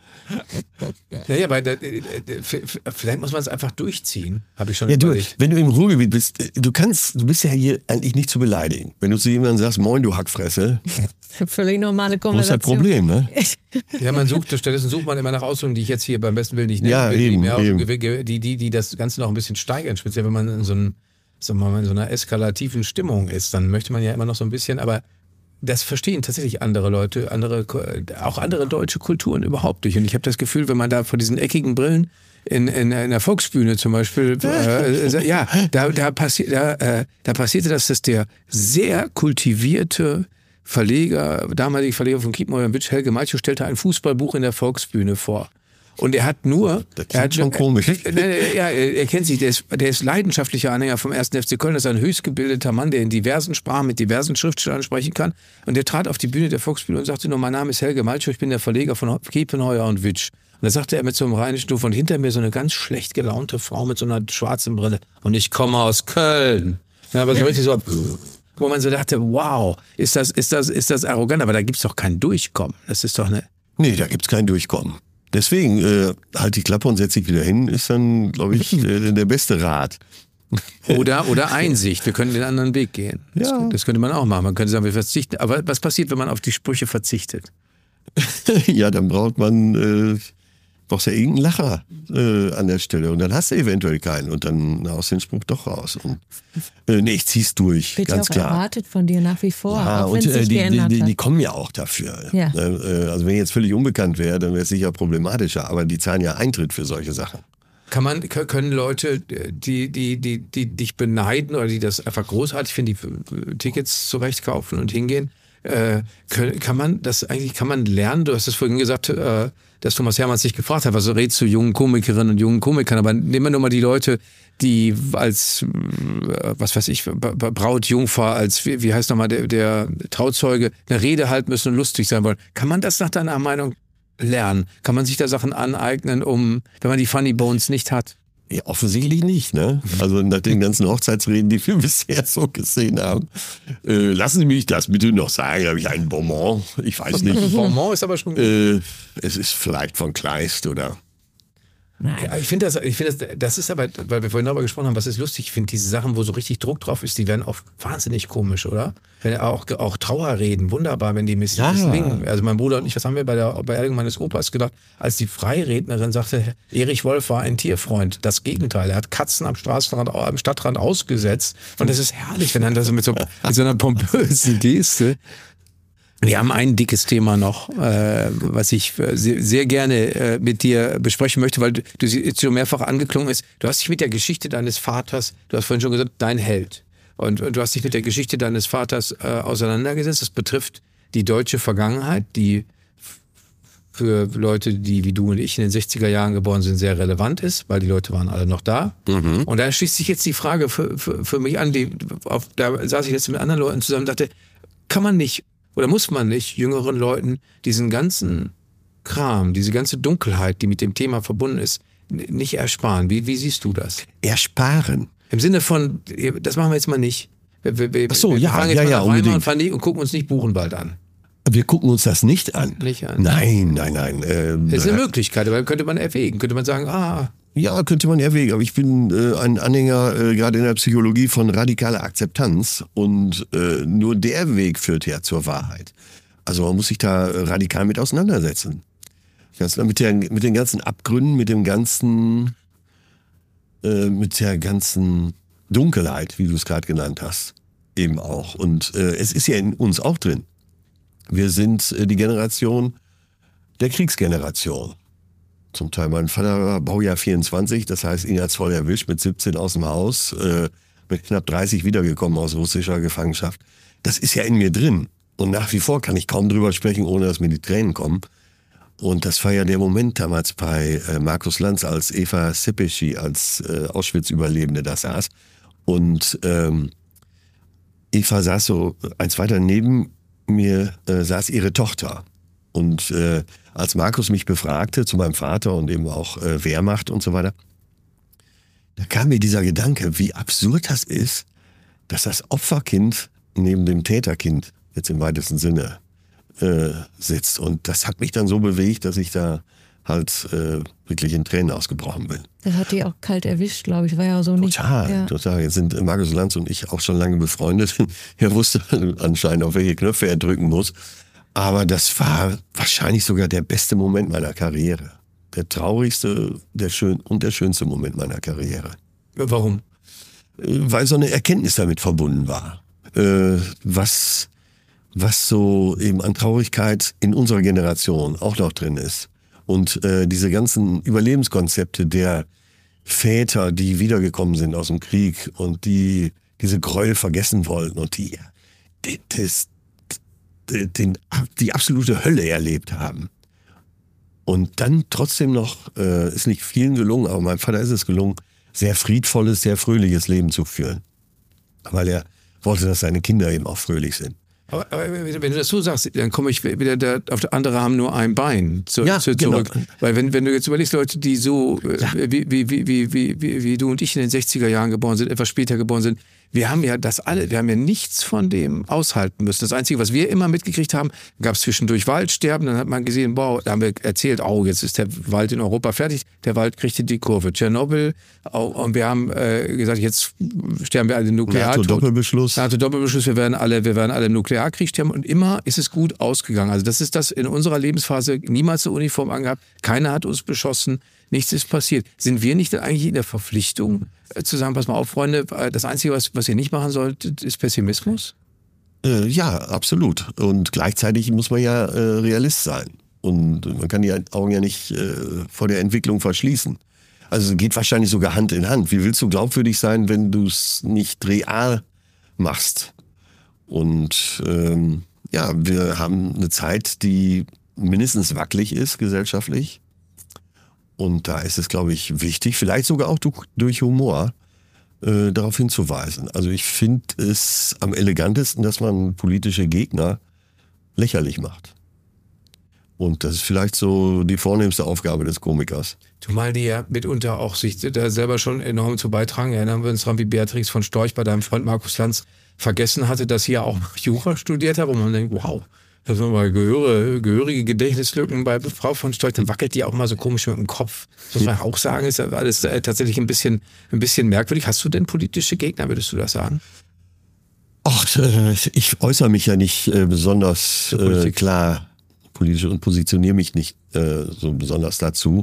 Naja, weil da, äh, äh, f- f- vielleicht muss man es einfach durchziehen, habe ich schon Ja, du, überlegt. wenn du im Ruhrgebiet bist, äh, du kannst, du bist ja hier eigentlich nicht zu beleidigen. Wenn du zu jemandem sagst, moin, du Hackfresse, Völlig normale wo ist das Konversation. Problem, ne? Ja, man sucht, stattdessen sucht man immer nach Ausdrücken, die ich jetzt hier beim besten Willen nicht nenne, Ja, die, eben, mehr auf- eben. die, die, die das Ganze noch ein bisschen steigern, speziell wenn man in so, einem, sagen wir mal, in so einer eskalativen Stimmung ist, dann möchte man ja immer noch so ein bisschen, aber das verstehen tatsächlich andere Leute, andere, auch andere deutsche Kulturen überhaupt nicht. Und ich habe das Gefühl, wenn man da vor diesen eckigen Brillen in, in, in der Volksbühne zum Beispiel, äh, ja, da, da, passi da, äh, da passierte das, dass der sehr kultivierte Verleger, damalige Verleger von Kiepenheuer und Witsch, Helge Malchow, stellte ein Fußballbuch in der Volksbühne vor. Und er hat nur... Das klingt er hat, schon komisch. Äh, äh, ja, er kennt sich, der ist, der ist leidenschaftlicher Anhänger vom ersten F C Köln. Das ist ein höchst gebildeter Mann, der in diversen Sprachen mit diversen Schriftstellern sprechen kann. Und der trat auf die Bühne der Volksbühne und sagte nur, mein Name ist Helge Malchow, ich bin der Verleger von Kiepenheuer und Witsch. Und da sagte er mit so einem rheinischen Duft und hinter mir so eine ganz schlecht gelaunte Frau mit so einer schwarzen Brille. Und ich komme aus Köln. Ja, aber so richtig so... Wo man so dachte, wow, ist das, ist das, ist das arrogant, aber da gibt's doch kein Durchkommen. Das ist doch eine... Nee, da gibt's kein Durchkommen. Deswegen, äh, halt die Klappe und setz dich wieder hin, ist dann, glaube ich, äh, der beste Rat. Oder, oder Einsicht, wir können den anderen Weg gehen. Das, Ja. das könnte man auch machen. Man könnte sagen, wir verzichten. Aber was passiert, wenn man auf die Sprüche verzichtet? Ja, dann braucht man, äh, brauchst ja irgendeinen Lacher äh, an der Stelle. Und dann hast du eventuell keinen. Und dann haust du den Spruch doch raus. Und, äh, nee, ich zieh's durch, Wird ja ganz auch klar. erwartet von dir nach wie vor, Ja, auch wenn und es äh, sich die, die, geändert die, hat. die kommen ja auch dafür. Ja. Äh, also wenn ich jetzt völlig unbekannt wäre, dann wäre es sicher problematischer. Aber die zahlen ja Eintritt für solche Sachen. Kann man, k- können Leute, die, die, die, die dich beneiden oder die das einfach großartig finden, die äh, Tickets zurecht kaufen und hingehen, äh, können, kann man das eigentlich, kann man lernen? Du hast es vorhin gesagt, äh, dass Thomas Hermanns sich gefragt hat, was so rätst du jungen Komikerinnen und jungen Komikern, aber nehmen wir nur mal die Leute, die als, äh, was weiß ich, Ba- Ba- Braut, Jungfer, als, wie, wie heißt nochmal der, der Trauzeuge, eine Rede halten müssen und lustig sein wollen. Kann man das nach deiner Meinung lernen? Kann man sich da Sachen aneignen, um, wenn man die Funny Bones nicht hat? Ja, offensichtlich nicht, ne? Also nach den ganzen Hochzeitsreden, die wir bisher so gesehen haben. Äh, lassen Sie mich das bitte noch sagen, habe ich einen Bonbon? Ich weiß nicht. Bonbon ist aber schon gut. äh, es ist vielleicht von Kleist oder... Ja, ich finde das, ich finde das, das ist aber, weil wir vorhin darüber gesprochen haben, was ist lustig, ich finde diese Sachen, wo so richtig Druck drauf ist, die werden oft wahnsinnig komisch, oder? Wenn auch, auch Trauerreden, wunderbar, wenn die miss Ja. misslingen. Also mein Bruder und ich, was haben wir bei der Beerdigung meines Opas gedacht, als die Freirednerin sagte, Erich Wolf war ein Tierfreund. Das Gegenteil, er hat Katzen am Straßenrand, am Stadtrand ausgesetzt. Und das ist herrlich, wenn dann das mit so, mit so einer pompösen Geste. Wir haben ein dickes Thema noch, äh, was ich sehr, sehr gerne äh, mit dir besprechen möchte, weil du, du jetzt schon mehrfach angeklungen ist. Du hast dich mit der Geschichte deines Vaters, du hast vorhin schon gesagt, dein Held. Und, und du hast dich mit der Geschichte deines Vaters äh, auseinandergesetzt. Das betrifft die deutsche Vergangenheit, die für Leute, die wie du und ich in den sechziger Jahren geboren sind, sehr relevant ist, weil die Leute waren alle noch da. Mhm. Und da schließt sich jetzt die Frage für, für, für mich an, die, auf, da saß ich jetzt mit anderen Leuten zusammen und dachte, kann man nicht oder muss man nicht jüngeren Leuten diesen ganzen Kram, diese ganze Dunkelheit, die mit dem Thema verbunden ist, nicht ersparen? Wie, wie siehst du das? Ersparen? Im Sinne von, das machen wir jetzt mal nicht. Wir, wir, wir, Ach so, wir ja, fahren jetzt ja, mal ja, nach Weimar unbedingt. und, fahren nicht, und gucken uns nicht Buchenwald an. Wir gucken uns das nicht an. Nicht an. Nein, nein, nein. Äh, Das ist eine Möglichkeit, aber könnte man erwägen. Könnte man sagen, ah, Ja, könnte man erwägen, aber ich bin äh, ein Anhänger äh, gerade in der Psychologie von radikaler Akzeptanz und äh, nur der Weg führt ja zur Wahrheit. Also man muss sich da radikal mit auseinandersetzen. Ganz, mit, der, mit den ganzen Abgründen, mit dem ganzen, äh, mit der ganzen Dunkelheit, wie du es gerade genannt hast, eben auch. Und äh, es ist ja in uns auch drin. Wir sind äh, die Generation der Kriegsgeneration. Zum Teil, mein Vater war Baujahr vierundzwanzig, das heißt, ihn hat's voll erwischt, mit siebzehn aus dem Haus, äh, mit knapp dreißig wiedergekommen aus russischer Gefangenschaft. Das ist ja in mir drin. Und nach wie vor kann ich kaum drüber sprechen, ohne dass mir die Tränen kommen. Und das war ja der Moment damals bei äh, Markus Lanz, als Eva Sepeschi, als äh, Auschwitz-Überlebende da saß. Und ähm, Eva saß so eins weiter neben mir, äh, saß ihre Tochter. Und äh, als Markus mich befragte zu meinem Vater und eben auch äh, Wehrmacht und so weiter, da kam mir dieser Gedanke, wie absurd das ist, dass das Opferkind neben dem Täterkind, jetzt im weitesten Sinne, äh, sitzt. Und das hat mich dann so bewegt, dass ich da halt äh, wirklich in Tränen ausgebrochen bin. Das hat die auch kalt erwischt, glaube ich. War ja so nicht. Total, ja. total. Jetzt sind Markus Lanz und ich auch schon lange befreundet. Er wusste anscheinend, auf welche Knöpfe er drücken muss. Aber das war wahrscheinlich sogar der beste Moment meiner Karriere. Der traurigste der schön und der schönste Moment meiner Karriere. warum? Weil so eine Erkenntnis damit verbunden war. Äh, was, was so eben an Traurigkeit in unserer Generation auch noch drin ist. Und äh, diese ganzen Überlebenskonzepte der Väter, die wiedergekommen sind aus dem Krieg und die diese Gräuel vergessen wollten und die, die, das, den, die absolute Hölle erlebt haben. Und dann trotzdem noch, äh, ist nicht vielen gelungen, aber meinem Vater ist es gelungen, sehr friedvolles, sehr fröhliches Leben zu führen. Weil er wollte, dass seine Kinder eben auch fröhlich sind. Aber, aber wenn du das so sagst, dann komme ich wieder da, auf der andere haben nur ein Bein zu, Ja, zu, zurück. genau. Weil wenn, wenn du jetzt überlegst, Leute, die so Ja. äh, wie, wie, wie, wie, wie, wie, wie du und ich in den sechziger Jahren geboren sind, etwas später geboren sind, wir haben ja das alle, wir haben ja nichts von dem aushalten müssen. Das Einzige, was wir immer mitgekriegt haben, gab es zwischendurch Waldsterben, dann hat man gesehen, wow, da haben wir erzählt, oh, jetzt ist der Wald in Europa fertig, der Wald kriegte die Kurve. Tschernobyl, oh, und wir haben äh, gesagt, jetzt sterben wir alle nuklear. NATO-Doppelbeschluss. NATO-Doppelbeschluss, wir werden alle, wir werden alle im Nuklearkrieg sterben und immer ist es gut ausgegangen. Also das ist das in unserer Lebensphase, niemals eine Uniform angehabt, keiner hat uns beschossen, nichts ist passiert. Sind wir nicht eigentlich in der Verpflichtung, äh, zu sagen, pass mal auf, Freunde, äh, das Einzige, was, was ihr nicht machen solltet, ist Pessimismus? Äh, ja, absolut. Und gleichzeitig muss man ja äh, Realist sein. Und man kann die Augen ja nicht äh, vor der Entwicklung verschließen. Also es geht wahrscheinlich sogar Hand in Hand. Wie willst du glaubwürdig sein, wenn du es nicht real machst? Und ähm, ja, wir haben eine Zeit, die mindestens wackelig ist gesellschaftlich. Und da ist es, glaube ich, wichtig, vielleicht sogar auch durch, durch Humor, äh, darauf hinzuweisen. Also ich finde es am elegantesten, dass man politische Gegner lächerlich macht. Und das ist vielleicht so die vornehmste Aufgabe des Komikers. Zumal die ja mitunter auch sich da selber schon enorm zu beitragen. Erinnern wir uns daran, wie Beatrix von Storch bei deinem Freund Markus Lanz vergessen hatte, dass sie ja auch Jura studiert hat. Und man denkt, wow, das sind mal gehöre, gehörige Gedächtnislücken bei Frau von Storch. Dann wackelt die auch mal so komisch mit dem Kopf. Das muss man auch sagen, ist ja alles äh, tatsächlich ein bisschen, ein bisschen merkwürdig. Hast du denn politische Gegner, würdest du das sagen? Ach, äh, ich äußere mich ja nicht äh, besonders äh, klar politisch und positioniere mich nicht äh, so besonders dazu.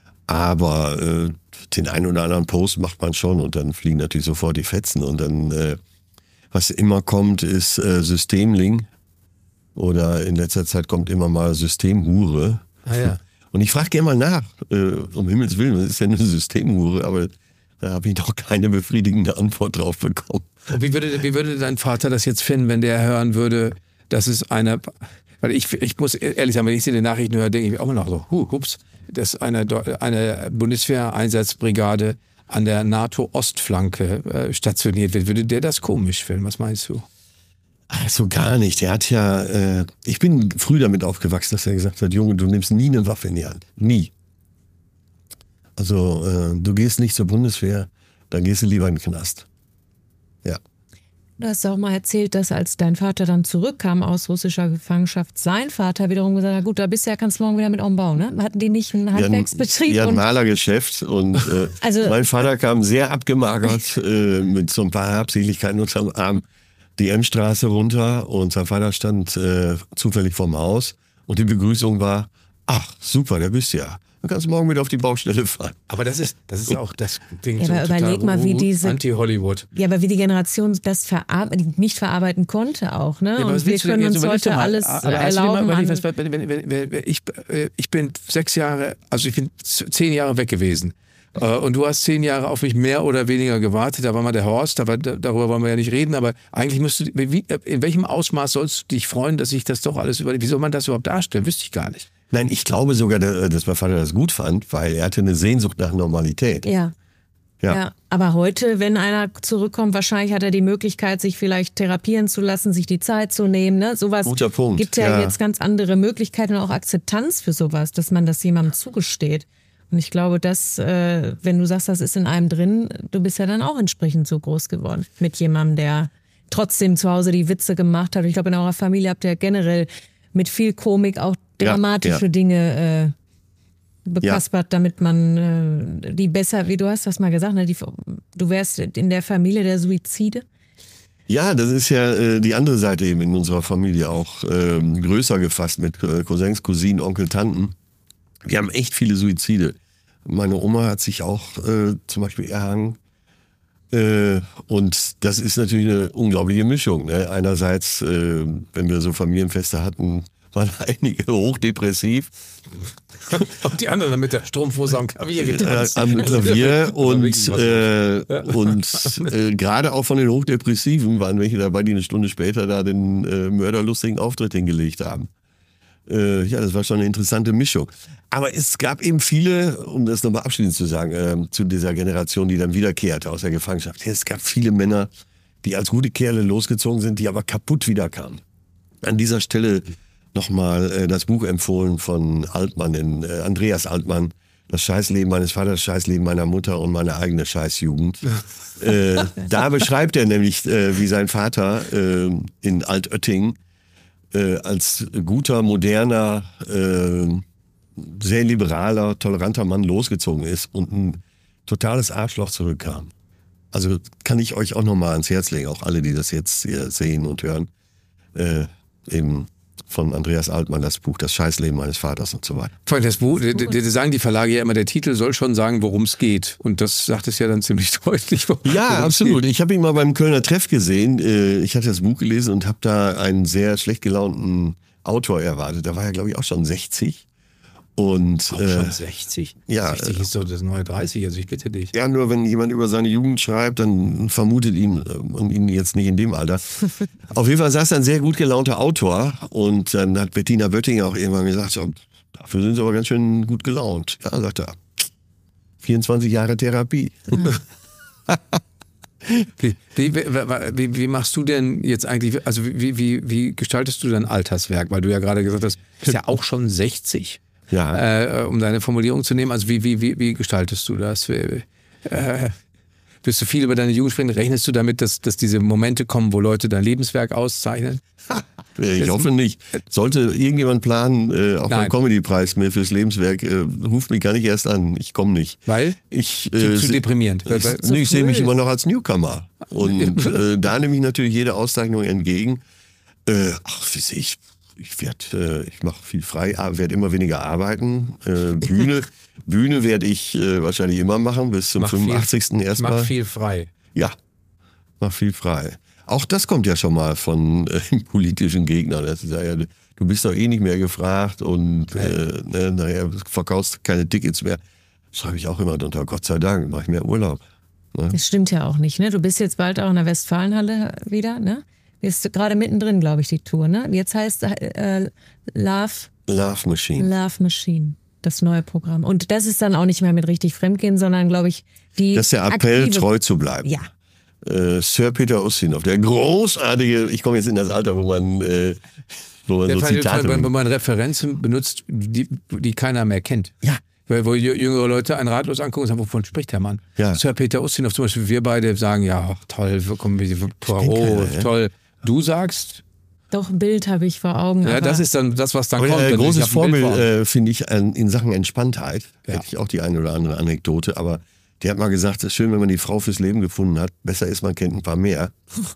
Aber äh, den einen oder anderen Post macht man schon und dann fliegen natürlich sofort die Fetzen. Und dann, äh, was immer kommt, ist äh, Systemling. Oder in letzter Zeit kommt immer mal Systemhure. Ah ja. Und ich frage gerne mal nach, äh, um Himmels Willen, was ist denn eine Systemhure? Aber da habe ich noch keine befriedigende Antwort drauf bekommen. Und wie würde, wie würde dein Vater das jetzt finden, wenn der hören würde, dass es eine, weil ich, ich muss ehrlich sagen, wenn ich sie in den Nachrichten höre, denke ich auch immer noch so, huh, hups, dass eine, eine Bundeswehreinsatzbrigade an der NATO-Ostflanke äh, stationiert wird. Würde der das komisch finden? Was meinst du? Also gar nicht. Der hat ja, äh, ich bin früh damit aufgewachsen, dass er gesagt hat, Junge, du nimmst nie eine Waffe in die Hand. Nie. Also äh, du gehst nicht zur Bundeswehr, dann gehst du lieber in den Knast. Ja. Du hast auch mal erzählt, dass als dein Vater dann zurückkam aus russischer Gefangenschaft, sein Vater wiederum gesagt hat, gut, da bist du ja, kannst morgen wieder mit umbauen, ne? Hatten die nicht einen Handwerksbetrieb? Ja, ein Malergeschäft und äh, also, mein Vater kam sehr abgemagert äh, mit so ein paar Habseligkeiten unterm Arm die Emstraße runter und sein Vater stand äh, zufällig vorm Haus und die Begrüßung war, ach super, da bist du ja. Dann kannst du morgen wieder auf die Baustelle fahren. Aber das ist, das ist auch das Ding. Ja, aber so überleg mal, wie diese Anti-Hollywood. Ja, aber wie die Generation das verar- nicht verarbeiten konnte auch, ne? Ja, und wir können uns heute mal, alles erlauben. Mal, was, wenn, wenn, wenn, wenn, ich, ich bin sechs Jahre, also ich bin zehn Jahre weg gewesen. Und du hast zehn Jahre auf mich mehr oder weniger gewartet. Da war mal der Horst, aber darüber wollen wir ja nicht reden. Aber eigentlich müsstest du, wie, in welchem Ausmaß sollst du dich freuen, dass ich das doch alles über, wie soll man das überhaupt darstellen? Wüsste ich gar nicht. Nein, ich glaube sogar, dass mein Vater das gut fand, weil er hatte eine Sehnsucht nach Normalität. Ja. Ja. ja. Aber heute, wenn einer zurückkommt, wahrscheinlich hat er die Möglichkeit, sich vielleicht therapieren zu lassen, sich die Zeit zu nehmen. Ne? Sowas Guter Punkt. Gibt ja, ja jetzt ganz andere Möglichkeiten und auch Akzeptanz für sowas, dass man das jemandem zugesteht. Und ich glaube, dass, äh, wenn du sagst, das ist in einem drin, du bist ja dann auch entsprechend so groß geworden. Mit jemandem, der trotzdem zu Hause die Witze gemacht hat. Ich glaube, in eurer Familie habt ihr generell mit viel Komik auch dramatische ja, ja. Dinge äh, bekaspert, ja. damit man äh, die besser, wie du hast das mal gesagt, ne, die, du wärst in der Familie der Suizide. Ja, das ist ja äh, die andere Seite eben in unserer Familie auch äh, größer gefasst mit äh, Cousins, Cousinen, Onkel, Tanten. Wir haben echt viele Suizide. Meine Oma hat sich auch äh, zum Beispiel erhangen. Äh, und das ist natürlich eine unglaubliche Mischung. Ne? Einerseits, äh, wenn wir so Familienfeste hatten, waren einige hochdepressiv. Und die anderen mit der Strumpfhose am Klavier getanzt. Äh, am Klavier und, äh, und äh, gerade auch von den Hochdepressiven waren welche dabei, die eine Stunde später da den äh, mörderlustigen Auftritt hingelegt haben. Äh, ja, das war schon eine interessante Mischung. Aber es gab eben viele, um das nochmal abschließend zu sagen, äh, zu dieser Generation, die dann wiederkehrte aus der Gefangenschaft. Es gab viele Männer, die als gute Kerle losgezogen sind, die aber kaputt wiederkamen. An dieser Stelle nochmal äh, das Buch empfohlen von Altmann, in, äh, Andreas Altmann, Das Scheißleben meines Vaters, das Scheißleben meiner Mutter und meine eigene Scheißjugend. äh, da beschreibt er nämlich, äh, wie sein Vater äh, in Altötting äh, als guter, moderner, äh, sehr liberaler, toleranter Mann losgezogen ist und ein totales Arschloch zurückkam. Also kann ich euch auch nochmal ans Herz legen, auch alle, die das jetzt hier sehen und hören, äh, eben von Andreas Altmann, das Buch Das Scheißleben meines Vaters und so weiter. Vor allem das Buch, die, die, die sagen die Verlage ja immer, der Titel soll schon sagen, worum es geht. Und das sagt es ja dann ziemlich deutlich. Ja, absolut. Geht. Ich habe ihn mal beim Kölner Treff gesehen. Ich hatte das Buch gelesen und habe da einen sehr schlecht gelaunten Autor erwartet. Da war er, glaube ich, auch schon sechzig. Und, auch schon sechzig? Ja. sechzig ist doch das neue dreißig, also ich bitte dich. Ja, nur wenn jemand über seine Jugend schreibt, dann vermutet ihn und ihn jetzt nicht in dem Alter. Auf jeden Fall saß ein sehr gut gelaunter Autor und dann hat Bettina Böttinger auch irgendwann gesagt, so, dafür sind sie aber ganz schön gut gelaunt. Ja, sagt er, vierundzwanzig Jahre Therapie. Wie, wie, wie, wie machst du denn jetzt eigentlich, also wie, wie, wie gestaltest du dein Alterswerk? Weil du ja gerade gesagt hast, ist ja auch schon sechzig. Ja. Äh, um deine Formulierung zu nehmen. Also wie, wie, wie, wie gestaltest du das? Äh, willst du viel über deine Jugend sprechen? Rechnest du damit, dass, dass diese Momente kommen, wo Leute dein Lebenswerk auszeichnen? Ich hoffe nicht. Sollte irgendjemand planen, äh, auch beim Comedy-Preis mir fürs Lebenswerk, äh, ruft mich gar nicht erst an. Ich komme nicht. Weil? Ich, äh, zu, zu deprimierend. Ich, ich, nee, ich sehe mich immer noch als Newcomer. Und äh, da nehme ich natürlich jede Auszeichnung entgegen. Äh, ach, wie sehe ich... Ich werde, äh, ich mache viel frei, werde immer weniger arbeiten. Äh, Bühne, Bühne werde ich äh, wahrscheinlich immer machen bis zum mach fünfundachtzigsten erstmal. Mach viel frei. Ja, mach viel frei. Auch das kommt ja schon mal von äh, politischen Gegnern. Das ist ja, ja, du bist doch eh nicht mehr gefragt und äh, ne, naja, verkaufst keine Tickets mehr. Schreibe ich auch immer drunter, Gott sei Dank, mache ich mehr Urlaub. Ne? Das stimmt ja auch nicht, ne? Du bist jetzt bald auch in der Westfalenhalle wieder, ne? Ist gerade mittendrin, glaube ich, die Tour, ne? Jetzt heißt äh, Love... Love Machine. Love Machine, das neue Programm. Und das ist dann auch nicht mehr mit richtig Fremdgehen, sondern, glaube ich, die Das ist der Appell, aktive... treu zu bleiben. Ja. Äh, Sir Peter Ustinov, der großartige, ich komme jetzt in das Alter, wo man, äh, wo man Der so Fall, Zitate... wenn man Referenzen benutzt, die, die keiner mehr kennt. Ja. Weil, wo jüngere Leute einen ratlos angucken und sagen, wovon spricht der Mann? Ja. Sir Peter Ustinov zum Beispiel, wir beide sagen, ja, ach, toll, komm, Poirot, keiner, ja. toll. Du sagst... Doch, ein Bild habe ich vor Augen. Ja, aber das ist dann das, was dann Aber kommt. ein wenn du dich großes auf ein Bild Vorbild, vor- äh, finde ich, an, in Sachen Entspanntheit. Ja. Hätte ich auch die eine oder andere Anekdote, aber der hat mal gesagt, es ist schön, wenn man die Frau fürs Leben gefunden hat. Besser ist, man kennt ein paar mehr.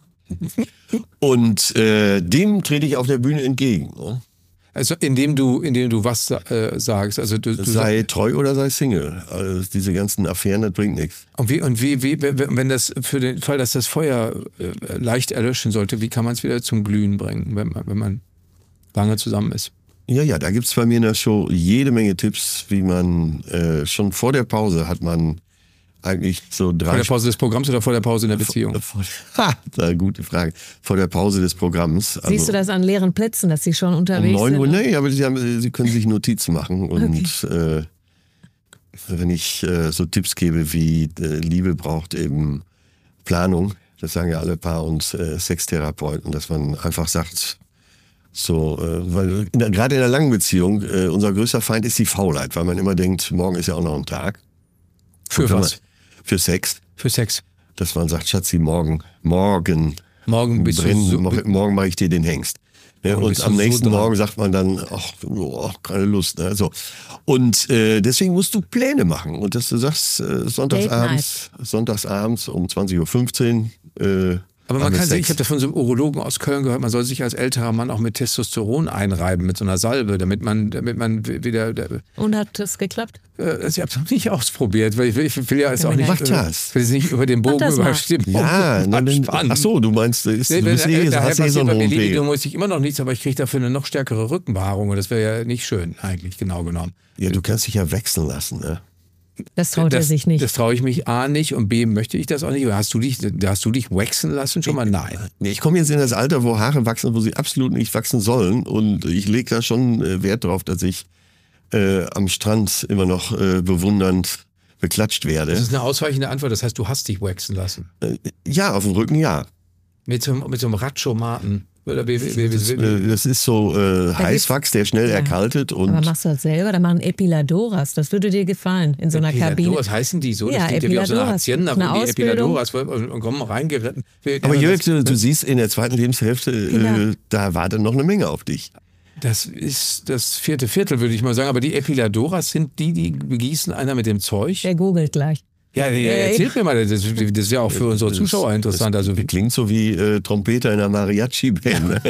Und äh, dem trete ich auf der Bühne entgegen. Ne? Also indem du, indem du was äh, sagst. Also du, du Sei treu oder sei Single. Also diese ganzen Affären, das bringt nichts. Und wie, und wie, wie, wenn das für den Fall, dass das Feuer äh, leicht erlöschen sollte, wie kann man es wieder zum Glühen bringen, wenn man, wenn man lange zusammen ist? Ja, ja, da gibt's bei mir in der Show jede Menge Tipps, wie man äh, schon vor der Pause hat man eigentlich so drei... Vor der Pause des Programms oder vor der Pause in der Beziehung? Vor, ha, das ist eine gute Frage. Vor der Pause des Programms. Also Siehst du das an leeren Plätzen, dass sie schon um unterwegs neun Uhr? sind? Nee, aber sie, haben, sie können sich Notizen machen. Und Okay. äh, wenn ich äh, so Tipps gebe wie äh, Liebe braucht eben Planung, das sagen ja alle Paar- und äh, Sextherapeuten, dass man einfach sagt, so, äh, weil in der, gerade in einer langen Beziehung, äh, unser größter Feind ist die Faulheit, weil man immer denkt, morgen ist ja auch noch ein Tag. Für Und wenn was? Man, für Sex. Für Sex. Dass man sagt, Schatzi, morgen, morgen, Morgen bist brennen, du so, morgen, morgen mache ich dir den Hengst. Ja, Morgen und bist am du so nächsten dran. Morgen sagt man dann, ach, oh, keine Lust. Ne? So. Und äh, deswegen musst du Pläne machen. Und dass du sagst, äh, sonntagsabends, sonntagsabends um zwanzig Uhr fünfzehn. Äh, aber man haben wir kann sich, ich Sex. habe da von so einem Urologen aus Köln gehört, man soll sich als älterer Mann auch mit Testosteron einreiben, mit so einer Salbe, damit man, damit man wieder... Und hat das geklappt? Äh, ich habe es noch nicht ausprobiert, weil ich will, ich will ja jetzt auch nicht, Mach äh, das. will es nicht über den Bogen das mal. überstimmen. Ja, na, dann, ach so, du meinst, ist, du bist eh, daher hast eh so passiert einen bei mir hohen Libido, Pegel. muss ich immer noch nichts, aber ich kriege dafür eine noch stärkere Rückenbehaarung und das wäre ja nicht schön, eigentlich, genau genommen. Ja, du kannst dich ja wechseln lassen. Ne? Das traut er das, sich nicht. Das traue ich mich A nicht und B möchte ich das auch nicht. Oder hast du dich, hast du dich waxen lassen schon mal? Nein. Nee, ich komme jetzt in das Alter, wo Haare wachsen, wo sie absolut nicht wachsen sollen. Und ich lege da schon äh, Wert drauf, dass ich äh, am Strand immer noch äh, bewundernd beklatscht werde. Das ist eine ausweichende Antwort. Das heißt, du hast dich waxen lassen. Äh, ja, auf dem Rücken ja. Mit so, mit so einem Ratschomaten. Oder wie, wie, wie, Das, wie, äh, das ist so äh, Heißwachs, der schnell Ja. erkaltet. Und Aber machst du das selber? Da machen Epiladoras. Das würde dir gefallen in so einer Kabine. Epiladoras heißen die so? Das Ja, klingt ja wie aus einer Epiladoras. Hacienda, Eine wo die Ausbildung. Epiladoras und, und kommen reingeritten. Wir- aber ja, Jörg, das, du, du siehst, in der zweiten Lebenshälfte, Ja. äh, da wartet noch eine Menge auf dich. das ist das vierte Viertel, würde ich mal sagen. Aber die Epiladoras sind die, die begießen einer mit dem Zeug. Der googelt gleich. Ja, ja, erzählt mir mal, das, das ist ja auch für unsere Zuschauer interessant. Also, Das klingt so wie äh, Trompeter in einer Mariachi-Band.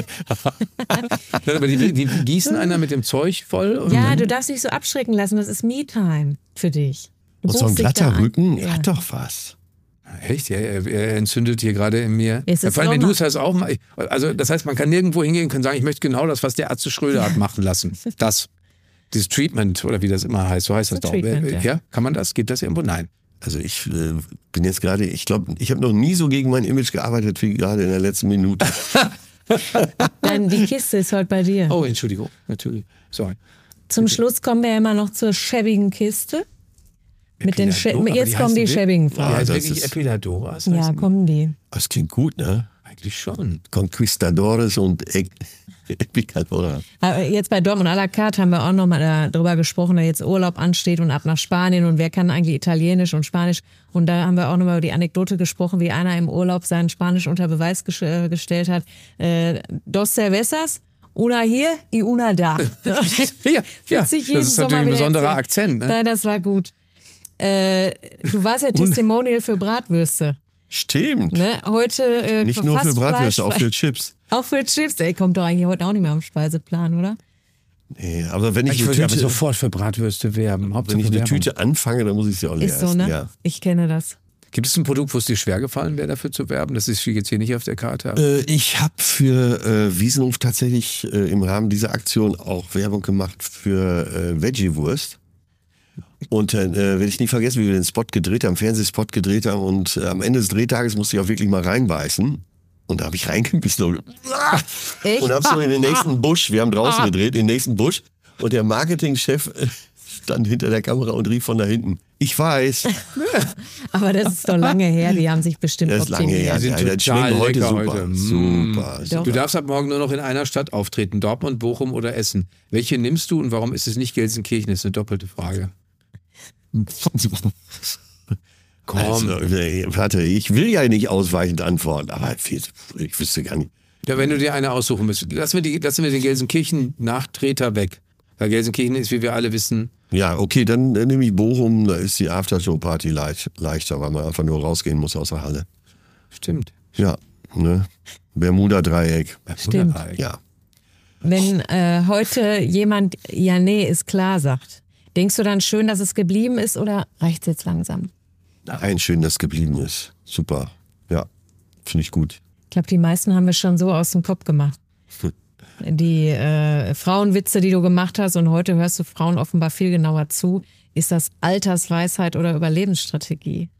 aber die, die gießen einer mit dem Zeug voll. Und Ja, du darfst dich so abschrecken lassen. Das ist Me-Time für dich. Du Und so ein buchst dich da glatter ein. Rücken Ja. hat doch was. Echt? Ja, er, er entzündet hier gerade in mir. Es ist Vor allem, wenn du Sommer. es heißt auch mal. Also, das heißt, man kann nirgendwo hingehen und kann sagen, ich möchte genau das, was der Arzt Schröder hat machen lassen. Das. Dieses Treatment oder wie das immer heißt. So heißt das So doch. Treatment, ja. ja. Kann man das? Gibt das irgendwo? Nein. Also ich äh, bin jetzt gerade, ich glaube, ich habe noch nie so gegen mein Image gearbeitet wie gerade in der letzten Minute. Dann die Kiste ist heute bei dir. Oh, Entschuldigung. Natürlich. Sorry. Zum Schluss kommen wir ja immer noch zur schäbigen Kiste. Mit den Schä- Epiladora, Jetzt die kommen die heißen schäbigen Ja, Fragen. das wirklich ist- Epiladoras? Ja, heißen die? kommen die. Das klingt gut, ne? Eigentlich schon. Conquistadores und e Epicadora. Aber jetzt bei Dortmund à la carte haben wir auch nochmal darüber gesprochen, da jetzt Urlaub ansteht und ab nach Spanien und wer kann eigentlich Italienisch und Spanisch. Und da haben wir auch nochmal über die Anekdote gesprochen, wie einer im Urlaub sein Spanisch unter Beweis ges äh, gestellt hat. Äh, dos cervezas, una hier y una da. Ja, ja. Wird sich jeden Das ist Sommer natürlich ein wieder besonderer erzählen. Akzent. Ne? Nein, das war gut. Äh, du warst ja Testimonial für Bratwürste. Stimmt. Ne? Heute äh, Nicht nur für fast Bratwürste, auch Fleisch- für Chips. Auch für Chips. Ey, kommt doch eigentlich heute auch nicht mehr am Speiseplan, oder? Nee, aber wenn ich, Ich eine würde aber Tüte, sofort für Bratwürste werben. wenn Hauptsache ich eine Werbung. Tüte anfange, dann muss ich sie auch leer Ist so, essen. ne? Ja. Ich kenne das. Gibt es ein Produkt, wo es dir schwer gefallen wäre, dafür zu werben? Das ist jetzt hier nicht auf der Karte. Äh, ich habe für äh, Wiesenhof tatsächlich äh, im Rahmen dieser Aktion auch Werbung gemacht für äh, Veggie-Wurst. Und dann äh, werde ich nie vergessen, wie wir den Spot gedreht haben, Fernsehspot gedreht haben. Und äh, am Ende des Drehtages musste ich auch wirklich mal reinbeißen. Und da habe ich reingebissen und, Echt? und habe so in den nächsten Busch, wir haben draußen Ah. gedreht, in den nächsten Busch. Und der Marketingchef äh, stand hinter der Kamera und rief von da hinten, ich weiß. Aber das ist doch lange her, die haben sich bestimmt Das ist lange optimiert. her. Die sind Ja, das total schmeckt heute lecker super. heute. Super. Doch. Du darfst ab morgen nur noch in einer Stadt auftreten, Dortmund, Bochum oder Essen. Welche nimmst du und warum ist es nicht Gelsenkirchen? Das ist eine doppelte Frage. Komm. Also, äh, warte, ich will ja nicht ausweichend antworten, aber ich wüsste gar nicht. Ja, wenn du dir eine aussuchen müsstest. Lassen wir, die, lassen wir den Gelsenkirchen-Nachtreter weg. Weil Gelsenkirchen ist, wie wir alle wissen, Ja, okay, dann äh, nehme ich Bochum, da ist die Aftershow-Party leicht, leichter, weil man einfach nur rausgehen muss aus der Halle. stimmt. Ja, ne? Bermuda-Dreieck. Stimmt. Ja. Wenn äh, heute jemand, ja nee, ist klar sagt, denkst du dann schön, dass es geblieben ist oder reicht es jetzt langsam? Ein schön, dass geblieben ist. Super. Ja, finde ich gut. Ich glaube, die meisten haben wir schon so aus dem Kopf gemacht. Die äh, Frauenwitze, die du gemacht hast und heute hörst du Frauen offenbar viel genauer zu. Ist das Altersweisheit oder Überlebensstrategie?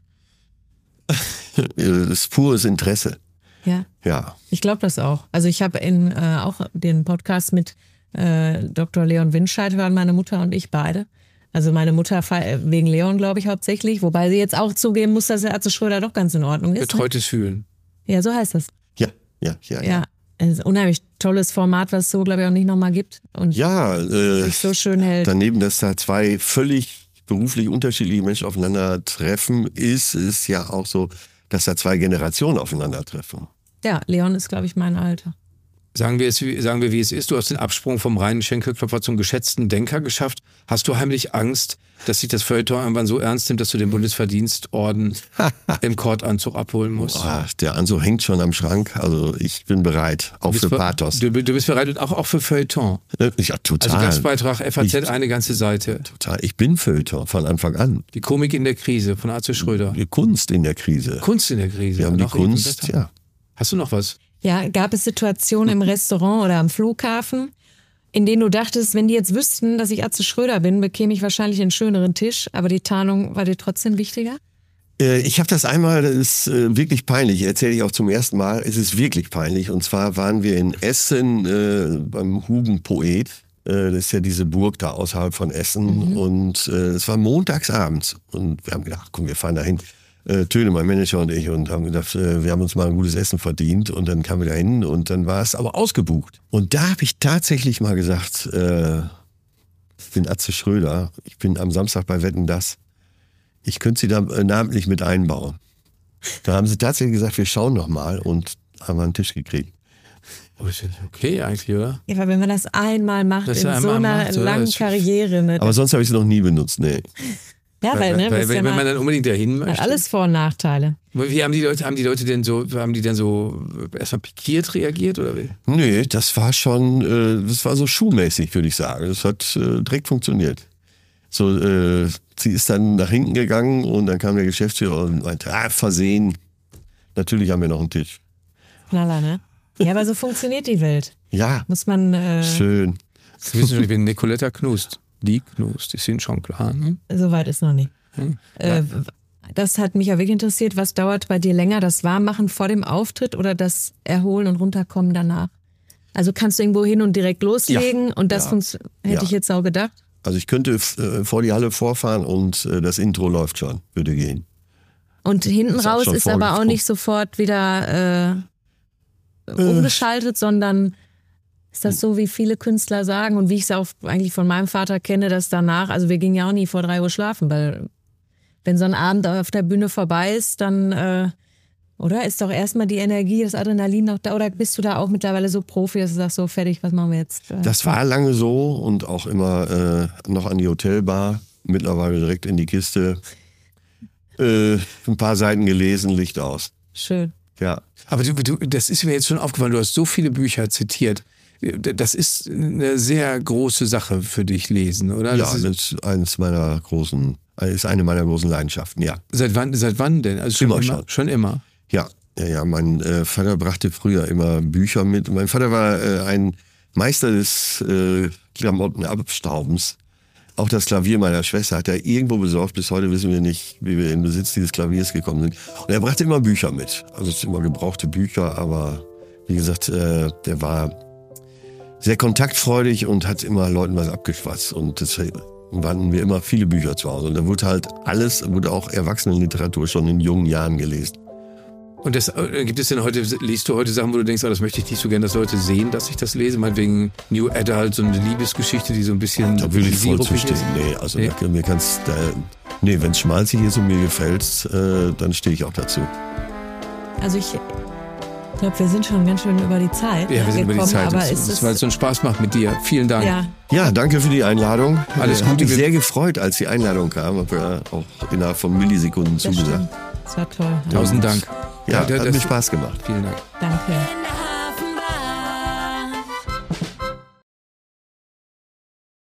Das ist pures Interesse. Ja, Ja. ich glaube das auch. Also ich habe in äh, auch den Podcast mit äh, Doktor Leon Winscheid hören meine Mutter und ich beide. Also meine Mutter wegen Leon, glaube ich, hauptsächlich. Wobei sie jetzt auch zugeben muss, dass der Atze Schröder doch ganz in Ordnung ist. Ne? Betreutes Fühlen. Ja, so heißt das. Ja, ja, ja. Ja, ein unheimlich tolles Format, was es so, glaube ich, auch nicht nochmal gibt. Und Ja, äh, sich so schön hält. daneben, dass da zwei völlig beruflich unterschiedliche Menschen aufeinandertreffen, ist es ja auch so, dass da zwei Generationen aufeinandertreffen. Ja, Leon ist, glaube ich, mein Alter. Sagen wir, es, wie- sagen wir, wie es ist. Du hast den Absprung vom reinen Schenkelklopfer zum geschätzten Denker geschafft. Hast du heimlich Angst, dass sich das Feuilleton irgendwann so ernst nimmt, dass du den Bundesverdienstorden im Kordanzug abholen musst? Ah, der Anzug hängt schon am Schrank, also ich bin bereit, auch Du für bist be- Pathos. Du, du bist bereit und auch, auch für Feuilleton. Ja, total. Also Gastbeitrag, F A Z, Ich- eine ganze Seite. Total. Ich bin Feuilleton von Anfang an. Die Komik in der Krise von Atze Schröder. Die Kunst in der Krise. Kunst in der Krise. Wir haben die Noch eben Kunst, besser. ja. Hast du noch was? Ja, gab es Situationen im Restaurant oder am Flughafen, in denen du dachtest, wenn die jetzt wüssten, dass ich Atze Schröder bin, bekäme ich wahrscheinlich einen schöneren Tisch, aber die Tarnung war dir trotzdem wichtiger? Äh, Ich habe das einmal, das ist äh, wirklich peinlich, erzähle ich auch zum ersten Mal, es ist wirklich peinlich. Und zwar waren wir in Essen äh, beim Hugenpoet. Äh, das ist ja diese Burg da außerhalb von Essen. Mhm. Und äh, es war montagsabends. Und wir haben gedacht, komm, wir fahren dahin. Äh, Töne, mein Manager und ich, und haben gedacht, äh, wir haben uns mal ein gutes Essen verdient. Und dann kamen wir da hin und dann war es aber ausgebucht. Und da habe ich tatsächlich mal gesagt, äh, ich bin Atze Schröder, ich bin am Samstag bei Wetten, dass. Ich könnte sie da äh, namentlich mit einbauen. Da haben sie tatsächlich gesagt, wir schauen noch mal und haben einen Tisch gekriegt. Oh, ist ja okay eigentlich, oder? Ja, weil wenn man das einmal macht Das in ja so einmal einer macht, oder? langen Das- Karriere. Ne? Aber sonst habe ich sie noch nie benutzt, nee. ja, weil, ne, weil, das weil, ja wenn man mal, dann unbedingt dahin möchte. hat alles Vor- und Nachteile. Wie haben die Leute, haben die Leute denn so, haben die denn so erstmal pikiert reagiert oder wie? Nee, das war schon, äh, das war so schuhmäßig, würde ich sagen. Das hat äh, direkt funktioniert. So, äh, sie ist dann nach hinten gegangen und dann kam der Geschäftsführer und meinte, ah, versehen. Natürlich haben wir noch einen Tisch. Knaller, ne? Ja, aber so funktioniert die Welt. Ja, Muss man, äh, schön. Sie wissen schon, ich bin Nicoletta Knust. Die Knust, die sind schon klar, ne? so weit ist noch nicht. Äh, das hat mich ja wirklich interessiert. Was dauert bei dir länger? Das Warmmachen vor dem Auftritt oder das Erholen und Runterkommen danach? Also kannst du irgendwo hin und direkt loslegen Ja. und das Ja. funkt- hätte Ja. ich jetzt auch gedacht. Also ich könnte äh, vor die Halle vorfahren und äh, das Intro läuft schon, würde gehen. Und hinten Ist auch raus schon ist aber auch vorgeprobt. nicht sofort wieder äh, umgeschaltet, sondern ist das so, wie viele Künstler sagen und wie ich es auch eigentlich von meinem Vater kenne, dass danach, also wir gingen ja auch nie vor drei Uhr schlafen, weil wenn so ein Abend auf der Bühne vorbei ist, dann, äh, oder ist doch erstmal die Energie, das Adrenalin noch da, oder bist du da auch mittlerweile so Profi, dass du sagst, so fertig, was machen wir jetzt? Äh, Das war lange so und auch immer äh, noch an die Hotelbar, mittlerweile direkt in die Kiste. Äh, ein paar Seiten gelesen, Licht aus. Schön. Ja. Aber du, du, das ist mir jetzt schon aufgefallen, du hast so viele Bücher zitiert. Das ist eine sehr große Sache für dich, lesen, oder? Ja, Das das ist, ist eines meiner großen, ist eine meiner großen Leidenschaften, ja. Seit wann, seit wann denn? Also schon Immer immer? schon. Schon immer? Ja, ja, ja. Mein äh, Vater brachte früher immer Bücher mit. Mein Vater war äh, ein Meister des äh, Klamottenabstaubens. Auch das Klavier meiner Schwester hat er irgendwo besorgt. Bis heute wissen wir nicht, wie wir in Besitz dieses Klaviers gekommen sind. Und er brachte immer Bücher mit. Also es sind immer gebrauchte Bücher, aber wie gesagt, äh, der war sehr kontaktfreudig und hat immer Leuten was abgeschwatzt. Und deswegen waren wir immer viele Bücher zu Hause. Und da wurde halt alles, wurde auch Erwachsenenliteratur schon in jungen Jahren gelesen. Und das, äh, gibt es denn heute, liest du heute Sachen, wo du denkst, oh, das möchte ich nicht so gerne, dass Leute sehen, dass ich das lese? Meinetwegen New Adult, so eine Liebesgeschichte, die so ein bisschen... Da will ich voll sirupig zustimmen. ist. Nee, also Nee. Da, mir kannst, da, nee, wenn es schmalzig ist und mir gefällt, äh, dann stehe ich auch dazu. Also ich glaube, wir sind schon ganz schön über die Zeit Ja, wir sind über die gekommen, Zeit, aber das, ist das, weil es so einen Spaß macht mit dir. Vielen Dank. ja, Ja, danke für die Einladung. Alles äh, Hat Gute. mich sehr gefreut, als die Einladung kam. Hab ja auch innerhalb von Millisekunden das zugesagt. stimmt. Das war toll. Tausend Dank. Ja, Ja, hat das- mir Spaß gemacht. Vielen Dank. Danke. In der